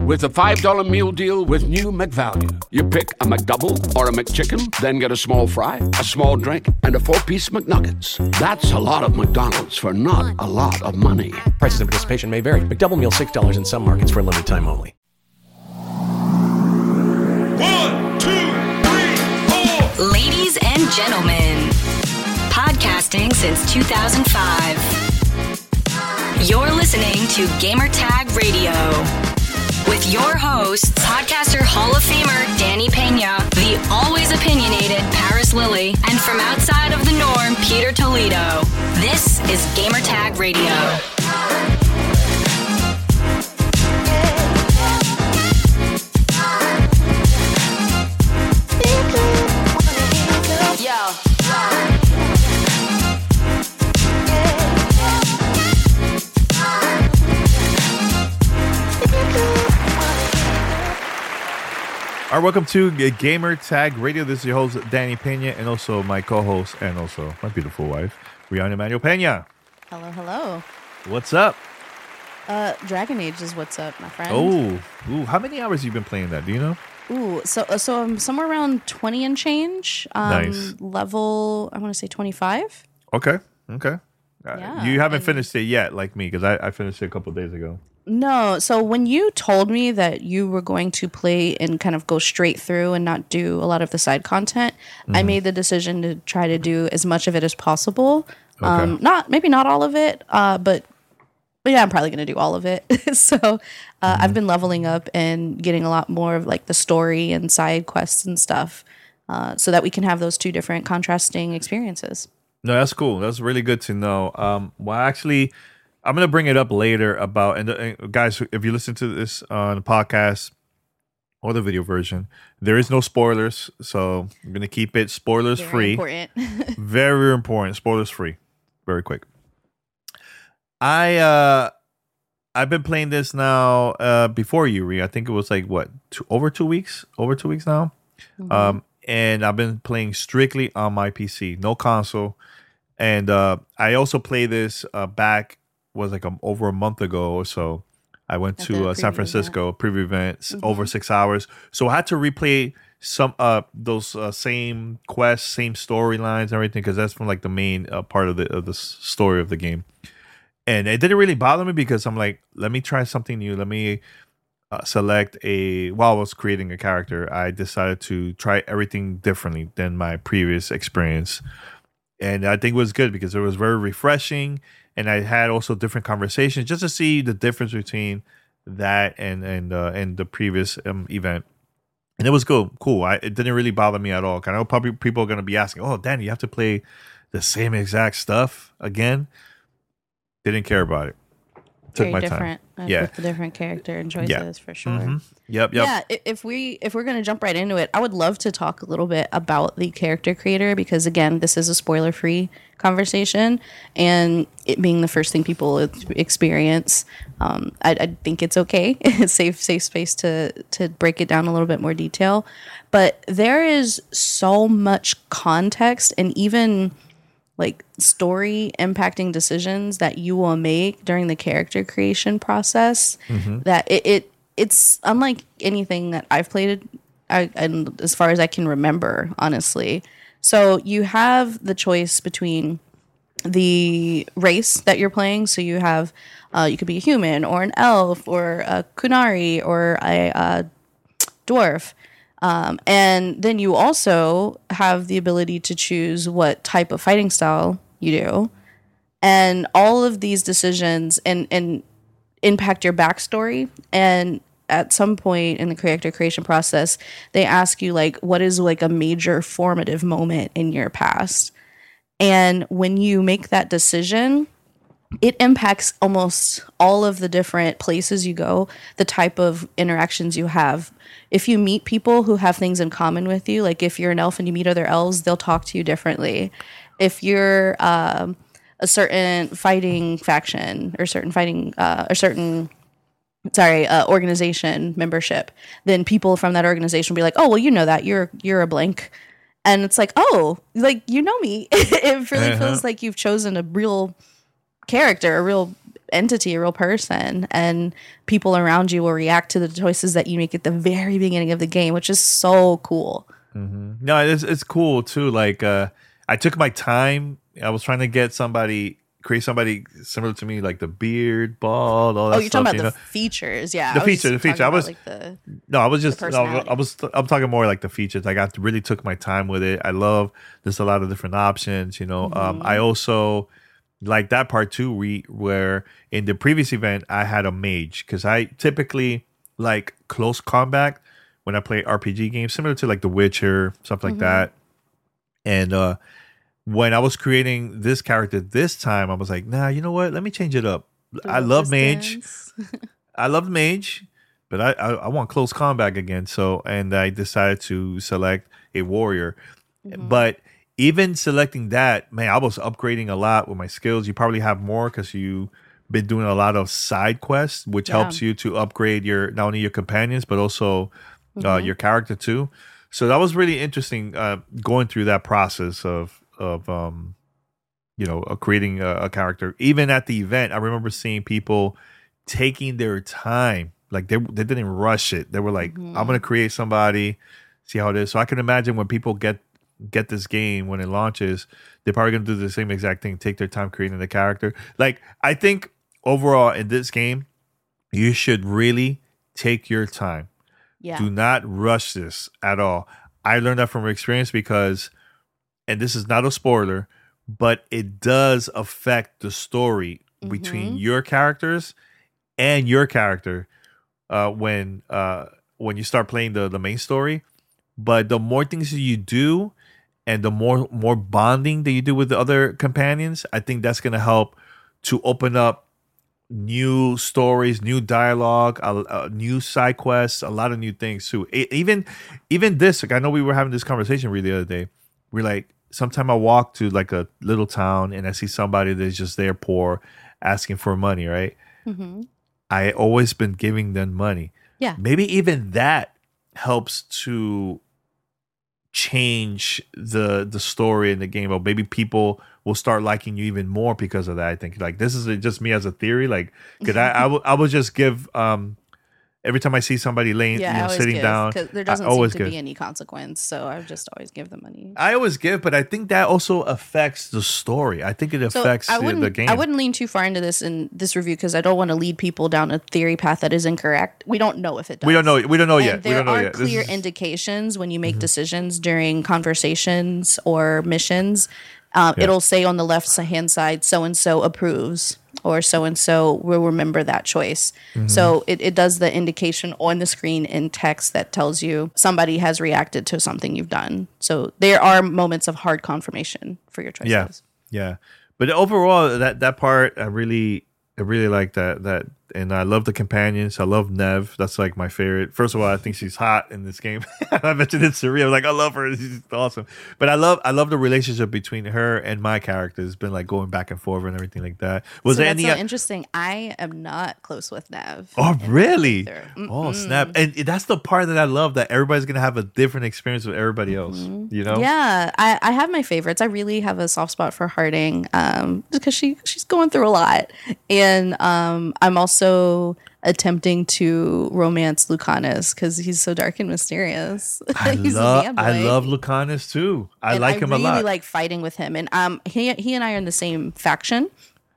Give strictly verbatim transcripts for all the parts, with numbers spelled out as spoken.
with a five dollar meal deal with new McValue. You pick a McDouble or a McChicken, then get a small fry, a small drink, and a four-piece McNuggets. That's a lot of McDonald's for not a lot of money. Prices and participation may vary. McDouble meal six dollars in some markets for a limited time only. One, two, three, four. Ladies and gentlemen, podcasting since two thousand five. You're listening to Gamertag Radio with your hosts, podcaster Hall of Famer Danny Pena, the always opinionated Paris Lily, and from outside of the norm, Peter Toledo. This is Gamertag Radio. Yo. All right, welcome to Gamer Tag Radio. This is your host, Danny Pena, and also my co-host, and also my beautiful wife, Rihanna Manuel Pena. Hello, hello. What's up? Uh, Dragon Age is what's up, my friend. Oh, ooh, how many hours have you been playing that? Do you know? Ooh, so uh, so I'm somewhere around twenty and change. Um, Nice. Level, I want to say twenty-five. Okay, okay. Uh, Yeah, you haven't and- finished it yet, like me, because I, I finished it a couple of days ago. No, so when you told me that you were going to play and kind of go straight through and not do a lot of the side content, Mm-hmm. I made the decision to try to do as much of it as possible. Um, not maybe not all of it, uh, but but yeah, I'm probably going to do all of it. so uh, Mm-hmm. I've been leveling up and getting a lot more of like the story and side quests and stuff, uh, so that we can have those two different contrasting experiences. No, that's cool. That's really good to know. Um, well, actually, I'm gonna bring it up later about and, and guys, if you listen to this on the podcast or the video version, there is no spoilers, so I'm gonna keep it spoilers Very free. important. Very important. Spoilers free. Very quick. I uh, I've been playing this now uh before Yuri. I think it was like what two, over two weeks, over two weeks now. Mhm. Um, and I've been playing strictly on my P C, no console. And uh, I also play this uh, back was like a, over a month ago or so. I went At to the uh, San preview Francisco preview event s- Mhm. over six hours, so I had to replay some uh those uh, same quests, same storylines, and everything, because that's from like the main uh, part of the of the s- story of the game. And it didn't really bother me because I'm like, let me try something new. Let me uh, select a. While I was creating a character, I decided to try everything differently than my previous experience, and I think it was good because it was very refreshing. And I had also different conversations just to see the difference between that and and uh, and the previous um, event. And it was cool. Cool. I, it didn't really bother me at all. I know probably people are going to be asking, "Oh, Danny, you have to play the same exact stuff again?" Didn't care about it. Took Very my different. time. uh, Yeah. With the different character and choices for sure. Mhm. Yep. Yep. Yeah, i- if we if we're gonna jump right into it, I would love to talk a little bit about the character creator because again, this is a spoiler free conversation, and it being the first thing people ex- experience, um, I, I think it's okay. It's safe safe space to to break it down a little bit more detail, but there is so much context and even like story impacting decisions that you will make during the character creation process that it, it it's unlike anything that I've played I, and as far as I can remember, honestly. So you have the choice between the race that you're playing. So you have uh, you could be a human or an elf or a kunari or a, a dwarf. Um, and then you also have the ability to choose what type of fighting style you do. And all of these decisions and, and impact your backstory. And at some point in the character creation process, they ask you, like, what is like a major formative moment in your past? And when you make that decision, it impacts almost all of the different places you go, the type of interactions you have. If you meet people who have things in common with you, like if you're an elf and you meet other elves, they'll talk to you differently. If you're um, a certain fighting faction or certain fighting uh, or certain sorry uh, organization membership, then people from that organization will be like, oh, well, you know that you're you're a blank. And it's like, oh, like, you know me. It really Uh-huh. feels like you've chosen a real character, a real entity, a real person, and people around you will react to the choices that you make at the very beginning of the game, which is so cool. Mm-hmm. No, it's it's cool too. Like uh, I took my time. I was trying to get somebody, create somebody similar to me, like the beard, bald, all that. Oh, you're stuff, talking you about know? the features, yeah. The I was feature, the talking feature. I about, was like the no, I was just, the I personality. was, I'm talking more like the features. Like I really took my time with it. I love there's a lot of different options. You know, um, I also like that part too. We where in the previous event I had a mage because I typically like close combat when I play R P G games, similar to like The Witcher, stuff like that. And uh, when I was creating this character this time, I was like, nah, you know what? Let me change it up. I love mage. I love mage, but I, I I want close combat again. So and I decided to select a warrior. But even selecting that, man, I was upgrading a lot with my skills. You probably have more because you been doing a lot of side quests, which Yeah. helps you to upgrade your not only your companions but also uh, your character too. So that was really interesting uh, going through that process of of um, you know uh, creating a, a character. Even at the event, I remember seeing people taking their time, like they they didn't rush it. They were like, "I'm gonna create somebody, see how it is." So I can imagine when people get get this game when it launches, they're probably gonna do the same exact thing, take their time creating the character. Like I think overall in this game, you should really take your time. Yeah. Do not rush this at all. I learned that from experience because, and this is not a spoiler, but it does affect the story between your characters and your character uh, when uh, when you start playing the, the main story. But the more things that you do and the more more bonding that you do with the other companions, I think that's going to help to open up new stories, new dialogue, a, a new side quests, a lot of new things too. E- even even this, like I know we were having this conversation really the other day. We're like, sometime I walk to like a little town and I see somebody that's just there poor, asking for money, right? I always been giving them money. Yeah. Maybe even that helps to change the the story in the game, or maybe people will start liking you even more because of that. I think like this is just me as a theory, like because I I will I will just give um every time I see somebody laying, Yeah, you I know, always sitting give, down, 'cause there I doesn't seem always to give. be any consequence, so I just always give the money. I always give, but I think that also affects the story. I think it So affects I the, wouldn't, the game. I wouldn't lean too far into this in this review because I don't want to lead people down a theory path that is incorrect. We don't know if it does. We don't know. We don't know And yet. We there don't know are yet. This clear is- indications when you make decisions during conversations or missions. Um, Yeah. It'll say on the left hand side, so and so approves, or so and so will remember that choice. Mm-hmm. So it, it does the indication on the screen in text that tells you somebody has reacted to something you've done. So there are moments of hard confirmation for your choices. Yeah, yeah. But overall, that that part, I really, I really like that. That, and I love the companions. I love Nev. That's like my favorite. First of all, I think she's hot in this game. I mentioned it to Ria. I was like, I love her. She's awesome. But I love, I love the relationship between her and my character. It's been like going back and forth and everything like that. Was So there that's any? so interesting. I am not close with Nev. Oh, really? either. Oh, snap! And that's the part that I love. That everybody's gonna have a different experience with everybody else. You know? Yeah, I, I have my favorites. I really have a soft spot for Harding, um, because she she's going through a lot, and um, I'm also attempting to romance Lucanus because he's so dark and mysterious. I He's a love, man I boy. love Lucanus too. I And like him really a lot. like fighting with him, and um, he he and I are in the same faction.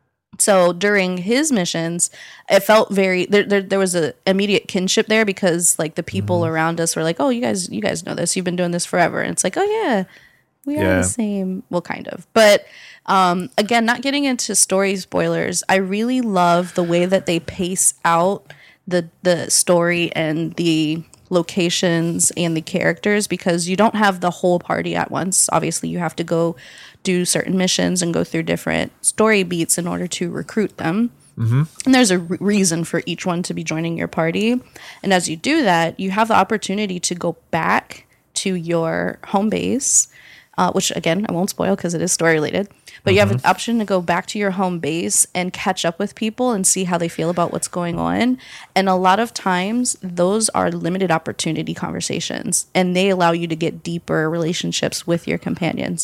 So during his missions, it felt very there. There, there was a immediate kinship there because like the people Mm-hmm. around us were like, "Oh, you guys, you guys know this. You've been doing this forever." And it's like, "Oh yeah, we are Yeah. the same." Well, kind of, but um, again, not getting into story spoilers. I really love the way that they pace out the the story and the locations and the characters because you don't have the whole party at once. Obviously, you have to go do certain missions and go through different story beats in order to recruit them. And there's a re- reason for each one to be joining your party. And as you do that, you have the opportunity to go back to your home base, uh, which again, I won't spoil because it is story related. But you have an option to go back to your home base and catch up with people and see how they feel about what's going on. And a lot of times, those are limited opportunity conversations, and they allow you to get deeper relationships with your companions.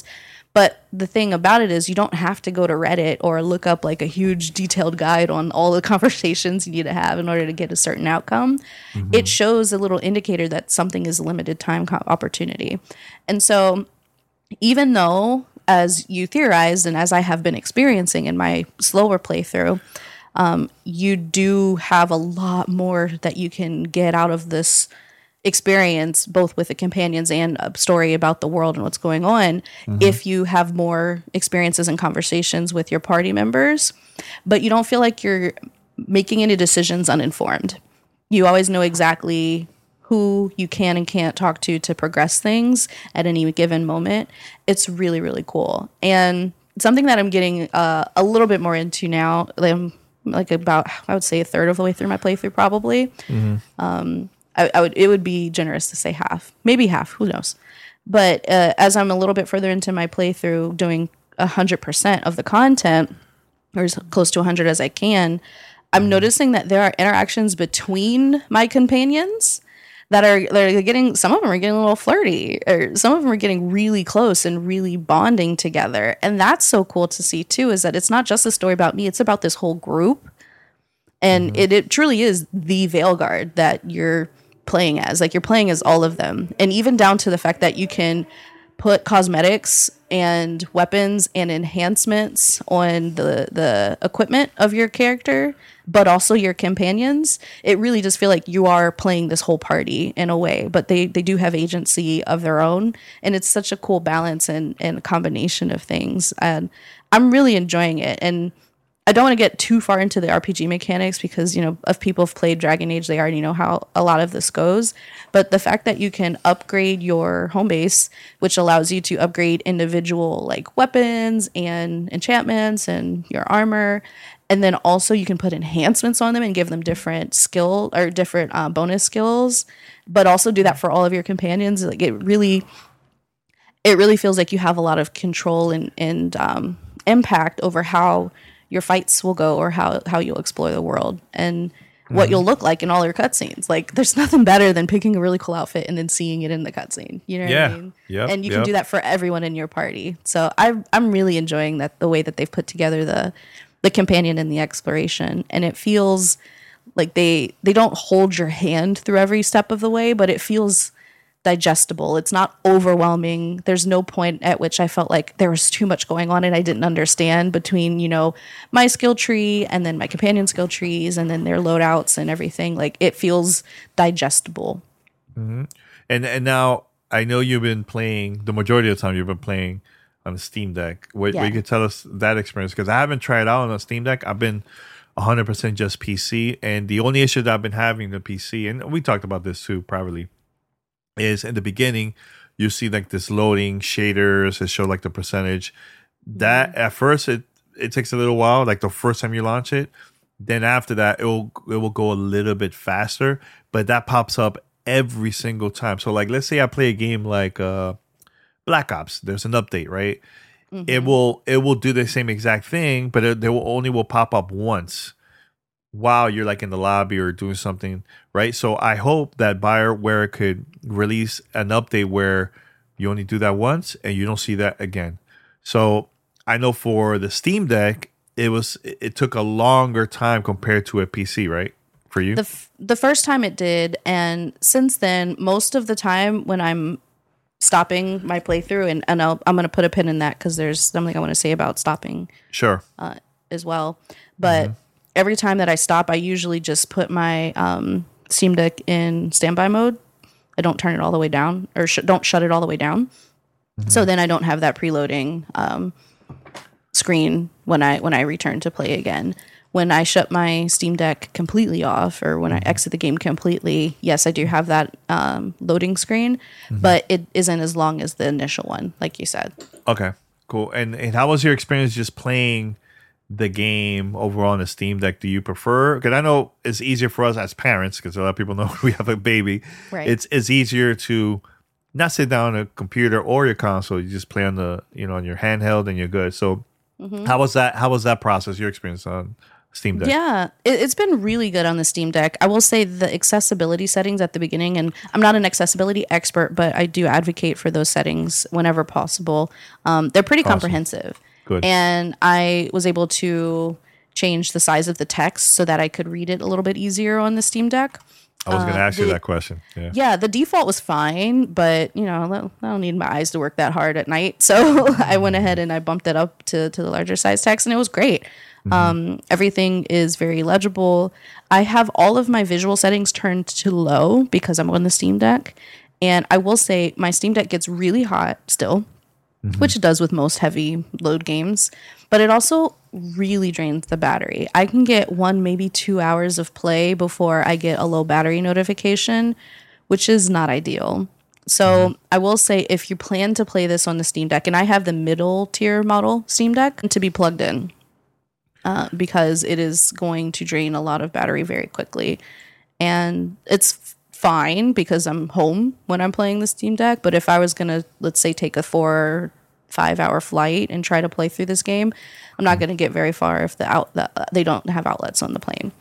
But the thing about it is you don't have to go to Reddit or look up like a huge detailed guide on all the conversations you need to have in order to get a certain outcome. Mm-hmm. It shows a little indicator that something is a limited time co- opportunity. And so even though, as you theorized and as I have been experiencing in my slower playthrough, um, you do have a lot more that you can get out of this experience, both with the companions and a story about the world and what's going on, mm-hmm. if you have more experiences and conversations with your party members, but you don't feel like you're making any decisions uninformed. You always know exactly who you can and can't talk to to progress things at any given moment. It's really, really cool. And something that I'm getting uh, a little bit more into now, I'm like about, I would say a third of the way through my playthrough probably. Mm-hmm. Um, I, I would, it would be generous to say half, maybe half, who knows. But uh, as I'm a little bit further into my playthrough, doing one hundred percent of the content, or as close to one hundred as I can, I'm noticing that there are interactions between my companions that are, that are getting, some of them are getting a little flirty, or some of them are getting really close and really bonding together. And that's so cool to see too, is that it's not just a story about me, it's about this whole group. And mm-hmm. it, it truly is the Veilguard that you're playing as. Like, you're playing as all of them. And even down to the fact that you can put cosmetics and weapons and enhancements on the the equipment of your character, but also your companions. It really does feel like you are playing this whole party in a way, but they they do have agency of their own, and it's such a cool balance and and combination of things. And I'm really enjoying it. And I don't want to get too far into the R P G mechanics because, you know, if people have played Dragon Age, they already know how a lot of this goes. But the fact that you can upgrade your home base, which allows you to upgrade individual like weapons and enchantments and your armor, and then also you can put enhancements on them and give them different skill or different uh, bonus skills, but also do that for all of your companions. Like, it really, it really feels like you have a lot of control and and um, impact over how your fights will go, or how, how you'll explore the world, and what mm-hmm. you'll look like in all your cutscenes. Like, there's nothing better than picking a really cool outfit and then seeing it in the cutscene. You know what yeah. I mean? Yep. And you yep. can do that for everyone in your party. So I, I'm really enjoying that, the way that they've put together the the companion and the exploration. And it feels like they they don't hold your hand through every step of the way, but it feels digestible. It's not overwhelming. There's no point at which I felt like there was too much going on and I didn't understand between, you know, my skill tree and then my companion skill trees and then their loadouts and everything. Like, it feels digestible. Mm-hmm. And and now I know you've been playing, the majority of the time you've been playing on the Steam Deck. What, yeah. what you can tell us that experience, because I haven't tried it out on the Steam Deck. I've been one hundred percent just P C, and the only issue that I've been having the P C, and we talked about this too privately, is in the beginning you see like this loading shaders, it show like the percentage. That at first it it takes a little while, like the first time you launch it. Then after that it will it will go a little bit faster, but that pops up every single time. So like, let's say I play a game like uh Black Ops, there's an update, right? Mm-hmm. It will it will do the same exact thing, but it, they will only will pop up once while you're like in the lobby or doing something, right? So I hope that BioWare could release an update where you only do that once and you don't see that again. So I know for the Steam Deck, it was it took a longer time compared to a P C, right? For you, the f- the first time it did, and since then, most of the time when I'm stopping my playthrough, and, and I'll, I'm going to put a pin in that because there's something I want to say about stopping, sure, uh, as well. But mm-hmm. every time that I stop, I usually just put my um, Steam Deck in standby mode. I don't turn it all the way down, or sh- don't shut it all the way down. Mm-hmm. So then I don't have that preloading um, screen when I when I return to play again. When I shut my Steam Deck completely off, or when mm-hmm. I exit the game completely, yes, I do have that um, loading screen, mm-hmm. but it isn't as long as the initial one, like you said. Okay, cool. And and how was your experience just playing the game overall on the Steam Deck? Do you prefer? Because I know it's easier for us as parents, because a lot of people know we have a baby. Right. It's it's easier to not sit down on a computer or your console. You just play on the you know on your handheld and you're good. So mm-hmm. how was that? How was that process? Your experience on Steam Deck. Yeah, it, it's been really good on the Steam Deck. I will say the accessibility settings at the beginning, and I'm not an accessibility expert, but I do advocate for those settings whenever possible. Um, they're pretty Awesome. comprehensive. Good. And I was able to change the size of the text so that I could read it a little bit easier on the Steam Deck. I was going to Uh, ask you the- that question. Yeah. Yeah, the default was fine, but you know, I don't- I don't need my eyes to work that hard at night. So I went ahead and I bumped it up to, to the larger size text, and it was great. Um, everything is very legible. I have all of my visual settings turned to low because I'm on the Steam Deck. And I will say my Steam Deck gets really hot still, which it does with most heavy load games. But it also really drains the battery. I can get one, maybe two hours of play before I get a low battery notification, which is not ideal. So I will say if you plan to play this on the Steam Deck, and I have the middle tier model Steam Deck to be plugged in. Uh, because it is going to drain a lot of battery very quickly. And it's f- fine because I'm home when I'm playing the Steam Deck. But if I was going to, let's say, take a four, five hour flight and try to play through this game, I'm not going to get very far if the out the, they don't have outlets on the plane.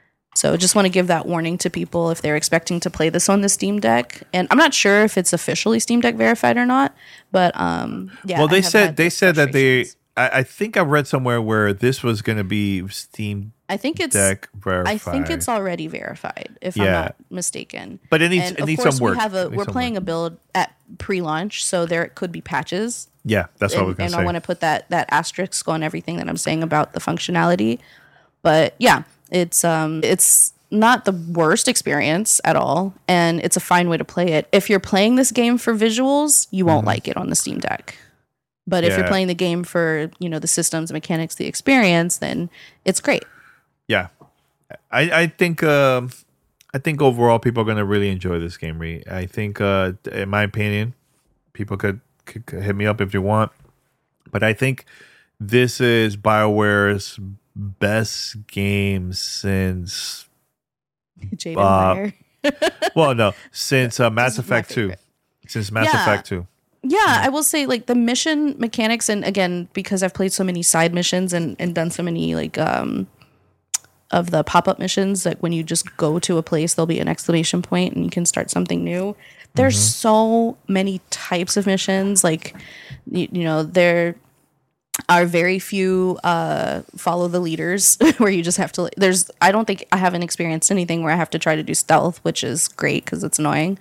So just want to give that warning to people if they're expecting to play this on the Steam Deck. And I'm not sure if it's officially Steam Deck verified or not. But um, yeah. Well, I they have said had they those said that they. frustrations. I, I think I read somewhere where this was going to be Steam I think it's Deck verified. I think it's already verified, if Yeah. I'm not mistaken. But it needs- And it of needs course some work. We have It a, needs we're some playing work. a build at pre-launch, so there could be patches. Yeah, that's what I was And, going and to I say. want to put that that asterisk on everything that I'm saying about the functionality. But yeah, it's um it's not the worst experience at all, and it's a fine way to play it. If you're playing this game for visuals, you won't like it on the Steam Deck. But if you're Yeah. playing the game for, you know, the systems, mechanics, the experience, then it's great. Yeah, I I think um I think overall people are going to really enjoy this game. Ree. I think, uh, in my opinion, people could, could, could hit me up if you want, but I think this is BioWare's best game since. Jaden Uh, Meyer. Well, no, since uh, Mass This is my Effect two. favorite. Since Mass Yeah. Effect two. Yeah, I will say like the mission mechanics, and again, because I've played so many side missions and, and done so many like um of the pop-up missions, like when you just go to a place, there'll be an exclamation point and you can start something new. There's so many types of missions, like you, you know, there are very few uh follow the leaders where you just have to there's I don't think I haven't experienced anything where I have to try to do stealth, which is great because it's annoying.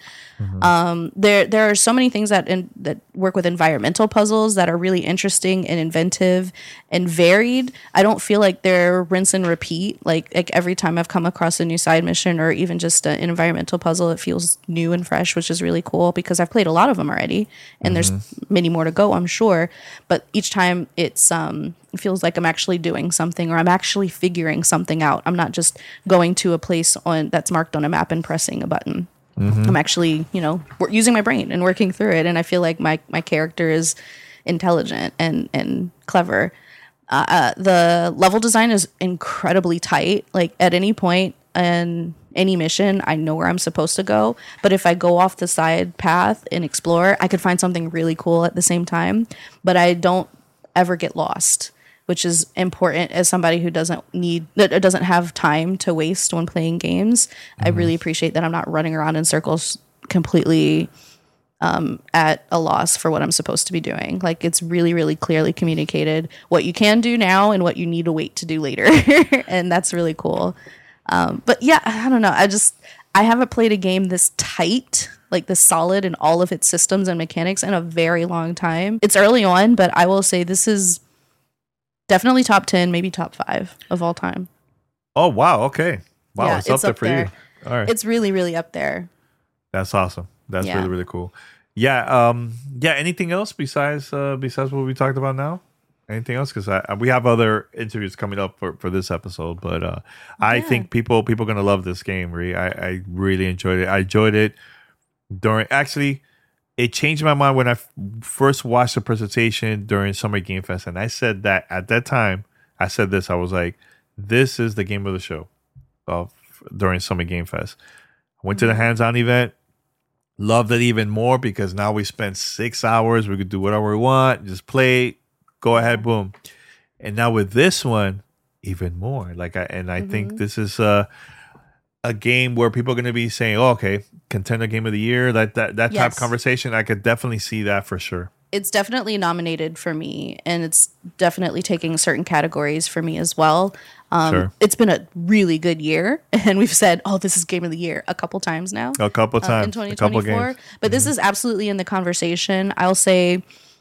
Um, there there are so many things that in, that work with environmental puzzles that are really interesting and inventive and varied. I don't feel like they're rinse and repeat. Like like every time I've come across a new side mission or even just a, an environmental puzzle, it feels new and fresh, which is really cool because I've played a lot of them already, and there's many more to go, I'm sure. But each time it's um it feels like I'm actually doing something or I'm actually figuring something out. I'm not just going to a place on that's marked on a map and pressing a button. I'm actually, you know, wor- using my brain and working through it. And I feel like my, my character is intelligent and, and clever. Uh, uh, the level design is incredibly tight. Like at any point in any mission, I know where I'm supposed to go. But if I go off the side path and explore, I could find something really cool at the same time. But I don't ever get lost, which is important as somebody who doesn't need that doesn't have time to waste when playing games. I really appreciate that I'm not running around in circles completely um, at a loss for what I'm supposed to be doing. Like it's really, really clearly communicated what you can do now and what you need to wait to do later. And that's really cool. Um, but yeah, I don't know. I just, I haven't played a game this tight, like this solid in all of its systems and mechanics in a very long time. It's early on, but I will say this is definitely top ten, maybe top five of all time. Oh, wow. Okay. Wow. Yeah, it's, up it's there up for there. you. All right. It's really, really up there. That's awesome. That's Yeah. really, really cool. Yeah. Um, yeah. Anything else besides, uh, besides what we talked about now? Anything else? Because I, we have other interviews coming up for, for this episode, but uh, I Yeah. think people people are gonna love this game. Ree. I, I really enjoyed it. I enjoyed it during. Actually, it changed my mind when I f- first watched the presentation during Summer Game Fest, and I said that at that time. I said this. I was like, "This is the game of the show." Of during Summer Game Fest, I went to the hands-on event. Loved it even more because now we spend six hours. We could do whatever we want. Just play. Go ahead, boom. And now with this one, even more. Like, I, and I Mm-hmm. think this is uh, a game where people are going to be saying, "Oh, okay, contender game of the year." That that that type Yes. of conversation, I could definitely see that for sure. It's definitely nominated for me, and it's definitely taking certain categories for me as well. Um, Sure. It's been a really good year, and we've said, "Oh, this is game of the year" a couple times now. A couple uh, times, in a couple twenty twenty-four. games. But this is absolutely in the conversation. I'll say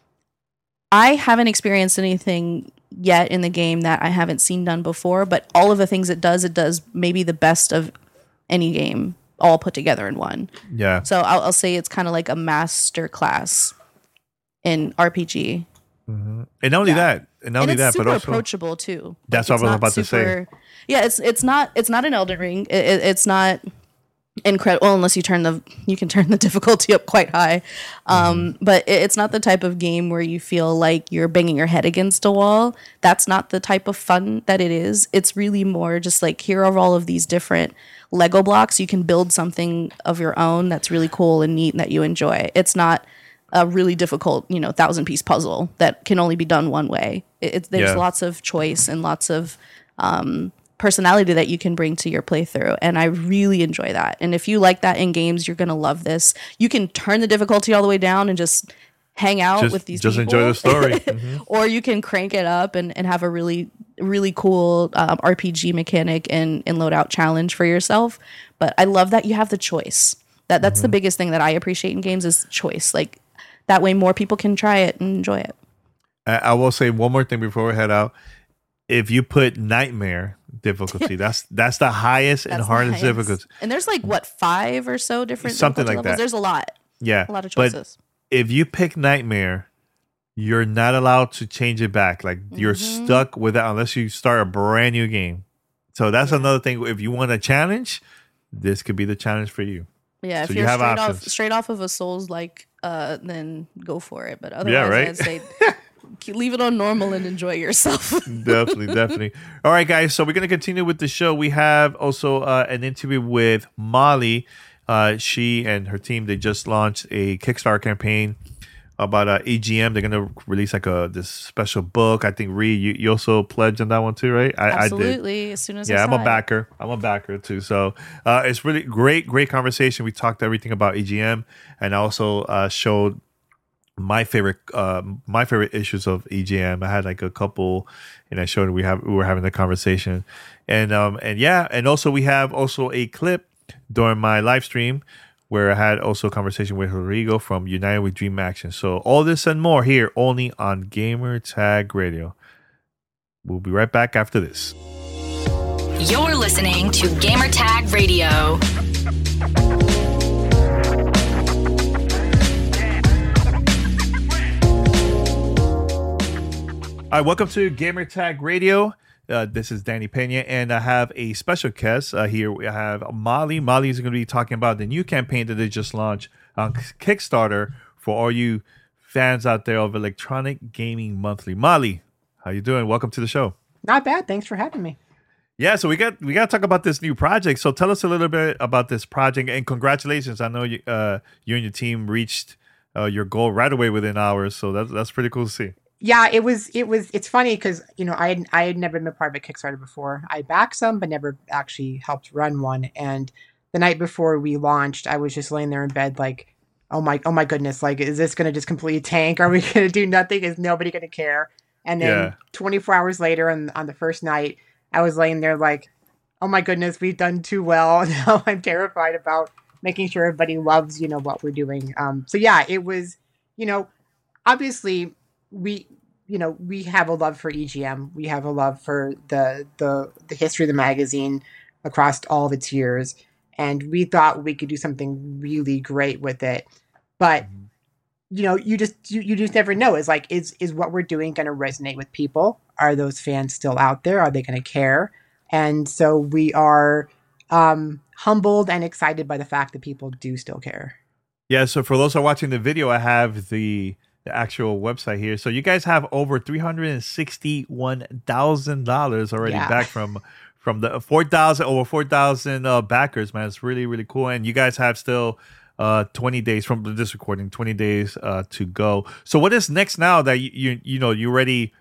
I haven't experienced anything yet in the game that I haven't seen done before, but all of the things it does, it does maybe the best of any game all put together in one. Yeah. So I'll, I'll say it's kind of like a master class in R P G. And not only Yeah. that, and not And only it's that, super but also approachable too. That's Like, what I was it's not about to say. super- Yeah, it's it's not it's not an Elden Ring. It, it, it's not incredible. Well, unless you turn the you can turn the difficulty up quite high. Um, Mm-hmm. But it, it's not the type of game where you feel like you're banging your head against a wall. That's not the type of fun that it is. It's really more just like here are all of these different Lego blocks. You can build something of your own that's really cool and neat and that you enjoy. It's not a really difficult, you know, thousand piece puzzle that can only be done one way. It, it's there's Yeah. lots of choice and lots of um, personality that you can bring to your playthrough, and I really enjoy that. And if you like that in games, you're gonna love this. You can turn the difficulty all the way down and just hang out just, with these just people. enjoy the story. Mhm. Or you can crank it up and, and have a really really cool um, R P G mechanic and, and loadout challenge for yourself. But I love that you have the choice. That that's the biggest thing that I appreciate in games is choice. Like that way more people can try it and enjoy it. I, I will say one more thing before we head out. If you put nightmare difficulty, that's that's the highest and That's the hardest highest. difficulty. And there's like what five or so different Something difficulty like levels. that. There's a lot, Yeah, a lot of but choices. if you pick nightmare, you're not allowed to change it back. Like you're Mm-hmm. stuck with that unless you start a brand new game. So that's another thing. If you want a challenge, this could be the challenge for you. Yeah, if so you you're have straight off options. straight off of a Souls like, uh, then go for it. But otherwise, Yeah, right? I'd say keep- leave it on normal and enjoy yourself. Definitely, definitely. All right, guys. So we're gonna continue with the show. We have also uh, an interview with Molly. Uh, she and her team, they just launched a Kickstarter campaign about uh, E G M. They're gonna release like a this special book. I think Ree, you, you also pledged on that one too, right? I, I did. Absolutely. As soon as I Yeah, I'm saw a it. backer. I'm a backer too. So uh, it's really great, great conversation. We talked everything about E G M, and I also uh, showed my favorite, uh, my favorite issues of E G M. I had like a couple, and I showed we have we were having the conversation, and um and yeah, and also we have also a clip during my live stream where I had also a conversation with Rodrigo from United with Dream Action. So all this and more here only on Gamer Tag Radio. We'll be right back after this. You're listening to Gamertag Radio. All right, welcome to Gamer Tag Radio. Uh, this is Danny Pena, and I have a special guest uh, here. We have Molly. Molly is going to be talking about the new campaign that they just launched on Kickstarter for all you fans out there of Electronic Gaming Monthly. Molly, how you doing? Welcome to the show. Not bad. Thanks for having me. Yeah, so we got we got to talk about this new project. So tell us a little bit about this project, and congratulations! I know you uh, you and your team reached uh, your goal right away within hours. So that's that's pretty cool to see. Yeah, it was. It was. It's funny because you know I had I had never been a part of a Kickstarter before. I backed some, but never actually helped run one. And the night before we launched, I was just laying there in bed, like, oh my, oh my goodness, like, is this going to just completely tank? Are we going to do nothing? Is nobody going to care? And then Yeah. twenty-four hours later, on on the first night, I was laying there like, oh my goodness, we've done too well. Now I'm terrified about making sure everybody loves, you know, what we're doing. Um, so yeah, it was, you know, obviously we, you know, we have a love for E G M. We have a love for the the the history of the magazine across all of its years, and we thought we could do something really great with it. But you know, you just you, you just never know. Is like, is is what we're doing going to resonate with people? Are those fans still out there? Are they going to care? And so we are um, humbled and excited by the fact that people do still care. Yeah, so for those who are watching the video, I have the, the actual website here. So you guys have over three hundred sixty-one thousand dollars already Yeah. back from from the four thousand, over four thousand uh, backers, man. It's really, really cool. And you guys have still uh, twenty days from this recording, twenty days uh, to go. So what is next now that you, you, you know, you already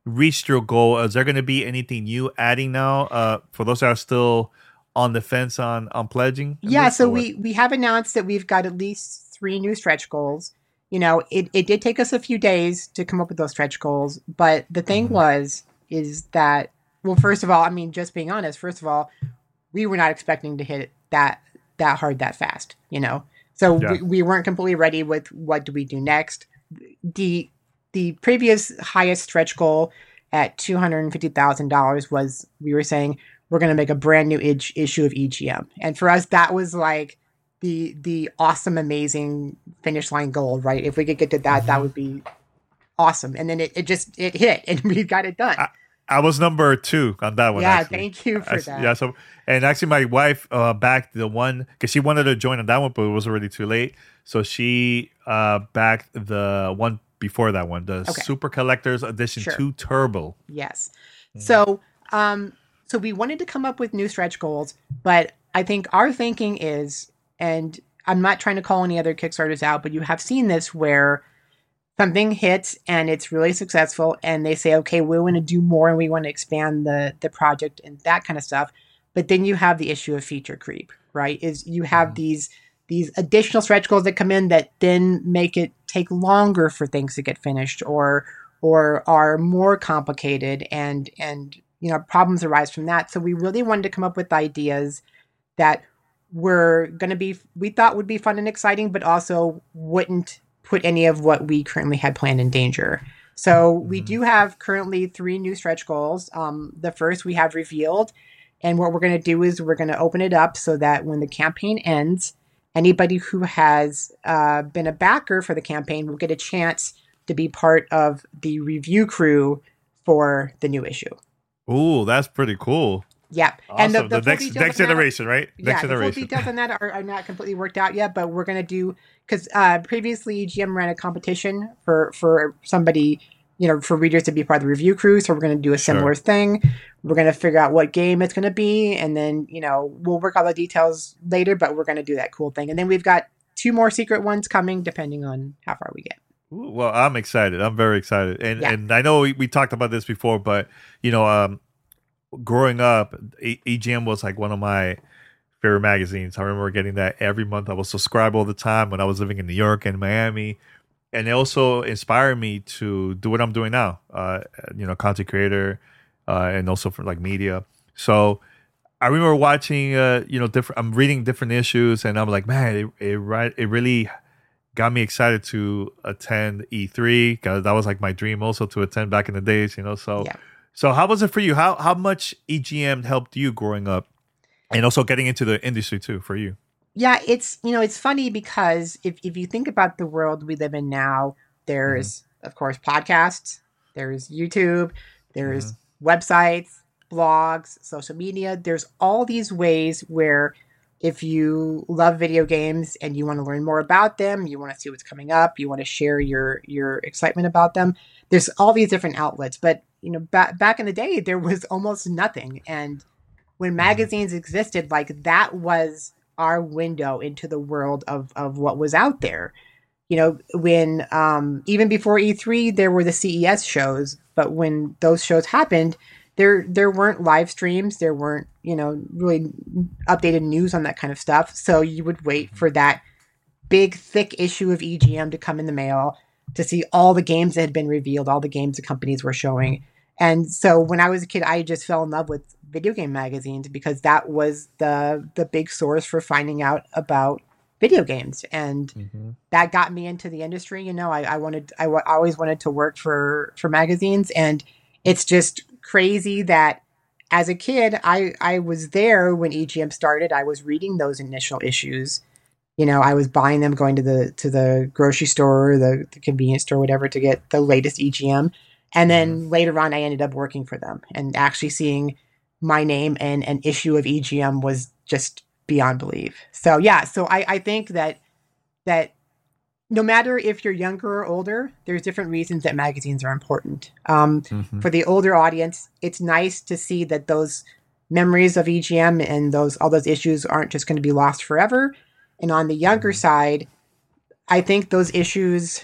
reached your goal, is there going to be anything new adding now? Uh, for those that are still on the fence on on pledging? Yeah, so we we have announced that we've got at least three new stretch goals. You know, it, it did take us a few days to come up with those stretch goals, but the thing mm-hmm. was, is that, well, first of all, I mean, just being honest, first of all, we were not expecting to hit it that, that hard, that fast, you know? So yeah. we, we weren't completely ready with what do we do next. The, the previous highest stretch goal at two hundred fifty thousand dollars was, we were saying, we're going to make a brand new ig- issue of E G M. And for us, that was like, the the awesome, amazing finish line goal, right? If we could get to that, mm-hmm. that would be awesome. And then it, it just, it hit and we got it done. I, I was number two on that one. Yeah, actually. Thank you for I, that. Yeah, so, and actually my wife uh, backed the one, because she wanted to join on that one, but it was already too late. So she uh, backed the one before that one, the okay. Super Collector's Edition sure. two Turbo. Yes. Mm-hmm. So, um, so we wanted to come up with new stretch goals, but I think our thinking is, and I'm not trying to call any other Kickstarters out, but you have seen this where something hits and it's really successful and they say, okay, we want to do more and we want to expand the, the project and that kind of stuff. But then you have the issue of feature creep, right? Is you have mm-hmm. these, these additional stretch goals that come in that then make it take longer for things to get finished or, or are more complicated and, and, you know, problems arise from that. So we really wanted to come up with ideas that were going to be, we thought would be fun and exciting, but also wouldn't put any of what we currently had planned in danger. So mm-hmm. we do have currently three new stretch goals. Um, the first we have revealed, and what we're going to do is we're going to open it up so that when the campaign ends, anybody who has uh, been a backer for the campaign will get a chance to be part of the review crew for the new issue. Ooh, that's pretty cool. Yeah. Awesome. And the, the, the next next generation, that, right? Next yeah, generation. The full details on that are, are not completely worked out yet, but we're going to do, because uh, previously G M ran a competition for, for somebody, you know, for readers to be part of the review crew. So we're going to do a similar sure. thing. We're going to figure out what game it's going to be. And then, you know, we'll work out the details later, but we're going to do that cool thing. And then we've got two more secret ones coming depending on how far we get. Ooh, well, I'm excited. I'm very excited. And, yeah. and I know we, we talked about this before, but, you know, um, growing up, E G M was like one of my favorite magazines. I remember getting that every month. I was subscribed all the time when I was living in New York and Miami. And it also inspired me to do what I'm doing now, uh, you know, content creator, uh, and also for like media. So I remember watching, uh, you know, different, I'm reading different issues and I'm like, man, it, it, it really got me excited to attend E three, because that was like my dream also to attend back in the days, you know, so. Yeah. So how was it for you? How how much E G M helped you growing up and also getting into the industry too for you? Yeah, it's, you know, it's funny because if, if you think about the world we live in now, there's, mm-hmm. of course, podcasts, there's YouTube, there's mm-hmm. websites, blogs, social media. There's all these ways where if you love video games and you want to learn more about them, you want to see what's coming up, you want to share your your excitement about them, there's all these different outlets. But you know, back back in the day, there was almost nothing. And when magazines existed, like that was our window into the world of, of what was out there. You know, when um, even before E three, there were the C E S shows. But when those shows happened, there there weren't live streams. There weren't, you know, really updated news on that kind of stuff. So you would wait for that big, thick issue of E G M to come in the mail to see all the games that had been revealed, all the games the companies were showing. And so when I was a kid, I just fell in love with video game magazines because that was the the big source for finding out about video games. And mm-hmm. that got me into the industry. You know, I, I wanted, I w- always wanted to work for, for magazines. And it's just crazy that as a kid, I, I was there when E G M started. I was reading those initial issues. You know, I was buying them, going to the to the grocery store, or the, the convenience store, whatever, to get the latest E G M. And then mm-hmm. later on, I ended up working for them, and actually seeing my name in an issue of E G M was just beyond belief. So yeah, so I, I think that that no matter if you're younger or older, there's different reasons that magazines are important. Um, mm-hmm. For the older audience, it's nice to see that those memories of E G M and those all those issues aren't just going to be lost forever. And on the younger side, I think those issues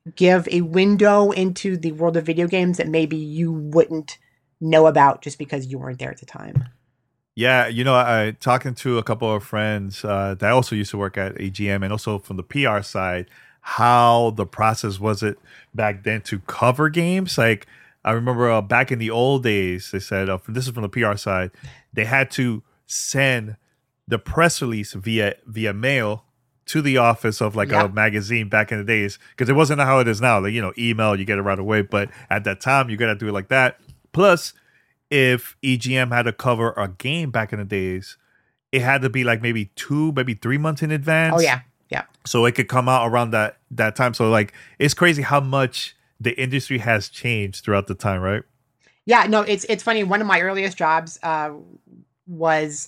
give a window into the world of video games that maybe you wouldn't know about just because you weren't there at the time. Yeah, you know, I talking to a couple of friends uh, that also used to work at A G M and also from the P R side, how the process was it back then to cover games. Like I remember uh, back in the old days, they said, uh, this is from the P R side, they had to send the press release via via mail to the office of like Yeah. a magazine back in the days, because it wasn't how it is now. Like, you know, email, you get it right away. But at that time, you got to do it like that. Plus, if E G M had to cover a game back in the days, it had to be like maybe two, maybe three months in advance. Oh, yeah. Yeah. So it could come out around that that time. So like, it's crazy how much the industry has changed throughout the time, right? Yeah, no, it's it's funny. One of my earliest jobs uh, was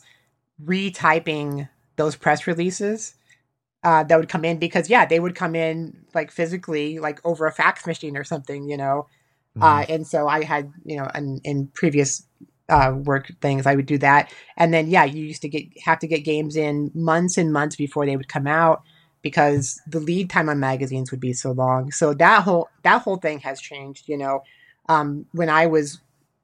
retyping those press releases uh, that would come in because, yeah, they would come in like physically, like over a fax machine or something, you know. Mm-hmm. Uh, and so I had, you know, in, in previous uh, work things, I would do that. And then, yeah, you used to get have to get games in months and months before they would come out because the lead time on magazines would be so long. So that whole that whole thing has changed, you know. Um, when I was,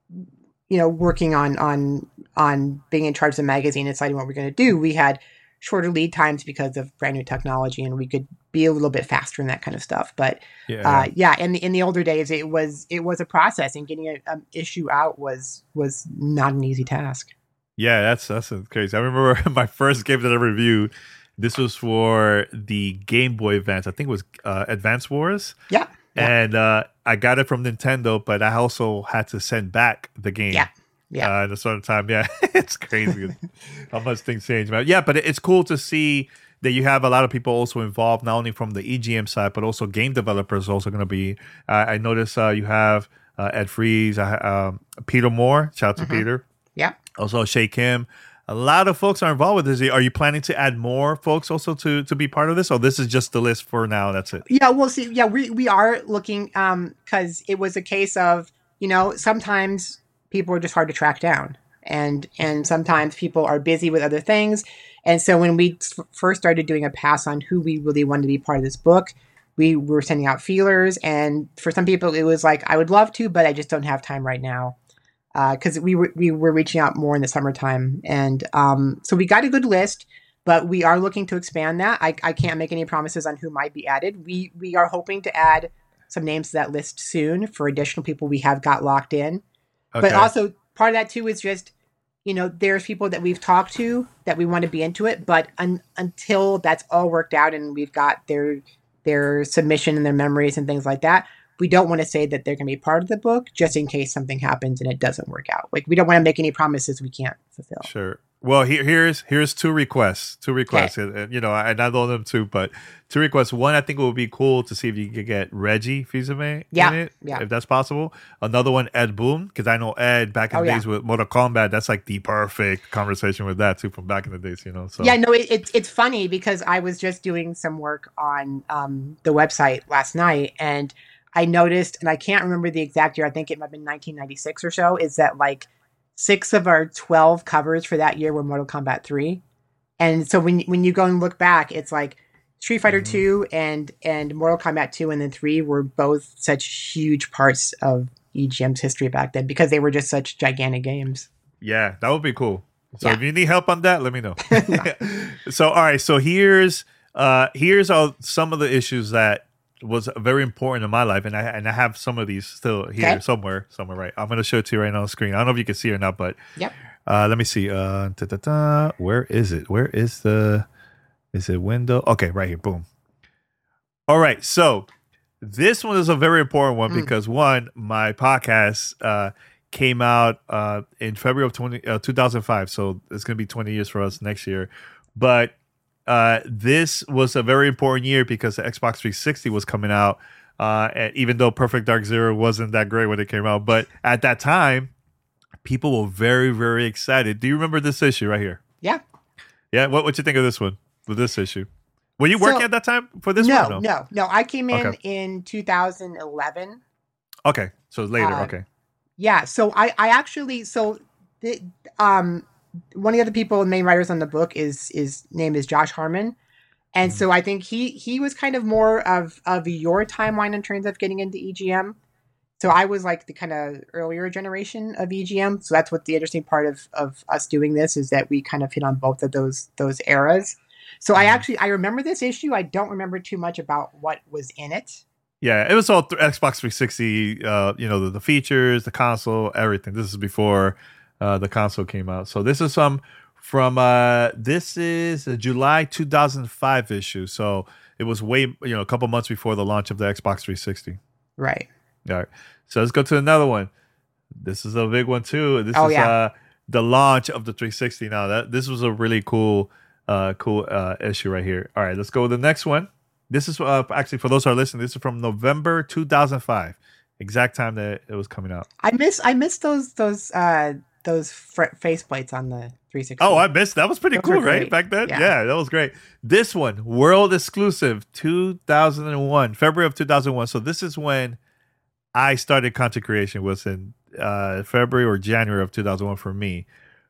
you know, working on on on being in charge of the magazine and deciding what we're going to do, we had shorter lead times because of brand new technology, and we could be a little bit faster in that kind of stuff. But Yeah. uh, yeah, in the in the older days, it was it was a process, and getting an um, issue out was was not an easy task. Yeah, that's that's crazy. I remember my first game that I reviewed. This was for the Game Boy Advance. I think it was uh, Advance Wars. Yeah. Yeah. And uh, I got it from Nintendo, but I also had to send back the game. Yeah. Yeah. Uh, at a certain time. Yeah, it's crazy how much things change, man. Yeah, but it- it's cool to see that you have a lot of people also involved, not only from the E G M side, but also game developers also going to be. Uh, I noticed uh, you have uh, Ed Freeze, uh, um, Peter Moore. Shout out to Mm-hmm. Peter. Yeah. Also, Shay Kim. A lot of folks are involved with this. Are you planning to add more folks also to to be part of this, or this is just the list for now? That's it. Yeah, we'll see. Yeah, we, we are looking um because it was a case of, you know, sometimes people are just hard to track down, and and sometimes people are busy with other things. And so when we s- first started doing a pass on who we really wanted to be part of this book, we were sending out feelers, and for some people it was like, I would love to, but I just don't have time right now. Because we were we were reaching out more in the summertime, and um, so we got a good list, but we are looking to expand that. I, I can't make any promises on who might be added. We we are hoping to add some names to that list soon for additional people we have got locked in. But Okay. also part of that too is just, you know, there's people that we've talked to that we want to be into it, but un, until that's all worked out and we've got their their submission and their memories and things like that, we don't want to say that they're going to be part of the book just in case something happens and it doesn't work out. Like, we don't want to make any promises we can't fulfill. Sure. Well, here, here's here's two requests. Two requests. And, and, you know, and I know them too, but two requests. One, I think it would be cool to see if you could get Reggie Fils-Aimé Yeah, in it, yeah. if that's possible. Another one, Ed Boon, because I know Ed back in Oh, the yeah. days with Mortal Kombat. That's like the perfect conversation with that too from back in the days, you know. So Yeah, no, it, it, it's funny because I was just doing some work on um, the website last night, and I noticed, and I can't remember the exact year, I think it might have been nineteen ninety-six or so, is that like six of our twelve covers for that year were Mortal Kombat three. And so when when you go and look back, it's like Street Fighter Mm-hmm. two and and Mortal Kombat two and then three were both such huge parts of E G M's history back then because they were just such gigantic games. Yeah, that would be cool. So Yeah. if you need help on that, let me know. So all right, so here's uh here's all some of the issues that was very important in my life, and I and I have some of these still here Okay. somewhere, somewhere right. I'm gonna show it to you right now on the screen. I don't know if you can see it or not, but Yep. uh let me see. Uh da, da, da. Where is it? Where is the is it window? Okay, right here. Boom. All right, so this one is a very important one Mm. because one, my podcast uh came out uh in February of twenty, uh, two thousand five, so it's gonna be twenty years for us next year. But uh this was a very important year because the Xbox three sixty was coming out, uh and even though Perfect Dark Zero wasn't that great when it came out, but at that time people were very, very excited. Do you remember this issue right here? Yeah. Yeah, what what you think of this one, with this issue? Were you So- working at that time for this no, one? or no, no. I came in Okay. in two thousand eleven. Okay, so later. Uh, okay. Yeah, so I, I actually, so the, um, one of the other people, main writers on the book is is name is Josh Harmon, And so I think he he was kind of more of of your timeline in terms of getting into E G M. So I was like the kind of earlier generation of E G M. So that's what the interesting part of of us doing this is that we kind of hit on both of those those eras. So I actually I remember this issue. I don't remember too much about what was in it. Yeah, it was all th- Xbox three sixty. Uh, you know, the, the features, the console, everything. This is before uh, the console came out. So this is some from uh, this is a July two thousand five issue. So it was way you know a couple months before the launch of the Xbox three sixty. Right. All right. So let's go to another one. This is a big one too. This oh, is yeah. uh, the launch of the three sixty. Now that this was a really cool, uh, cool uh, issue right here. All right, let's go with the next one. This is uh, actually for those who are listening. This is from November two thousand five, exact time that it was coming out. I miss I miss those those uh, those fr- faceplates on the three sixty. Oh, I missed that. Was pretty Those cool, were right? great. Back then, Yeah. yeah. That was great. This one, world exclusive, two thousand one, February of two thousand one. So this is when I started content creation. Was in uh, February or January of two thousand one for me,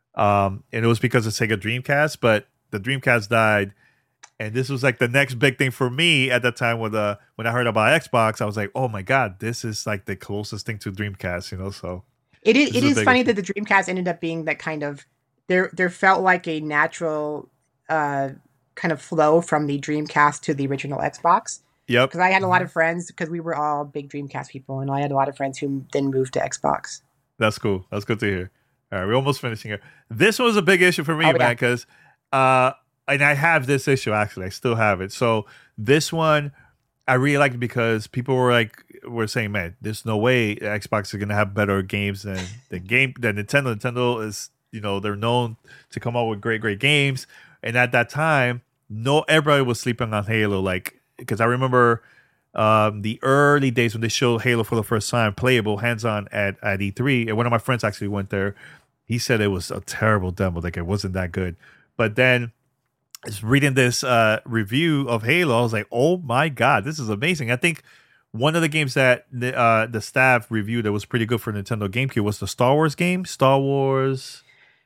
um, and it was because of Sega Dreamcast. But the Dreamcast died. And this was like the next big thing for me at that time when the when I heard about Xbox, I was like, oh my God, this is like the closest thing to Dreamcast, you know? So It is this it is a is big funny issue. that the Dreamcast ended up being that kind of there there felt like a natural uh, kind of flow from the Dreamcast to the original Xbox. Yep. Because I had a lot of friends because we were all big Dreamcast people, and I had a lot of friends who then moved to Xbox. That's cool. That's good to hear. All right, we're almost finishing here. This was a big issue for me, Oh, man, yeah. because uh and I have this issue actually. I still have it. So this one I really liked it because people were like were saying, man, there's no way Xbox is gonna have better games than the game than Nintendo. Nintendo is, you know, they're known to come out with great, great games. And at that time, no everybody was sleeping on Halo, like because I remember um, the early days when they showed Halo for the first time, playable, hands-on at, at E three. And one of my friends actually went there. He said it was a terrible demo, like it wasn't that good. But then just reading this uh, review of Halo, I was like, oh my God, this is amazing. I think one of the games that the, uh, the staff reviewed that was pretty good for Nintendo GameCube was the Star Wars game. Star Wars...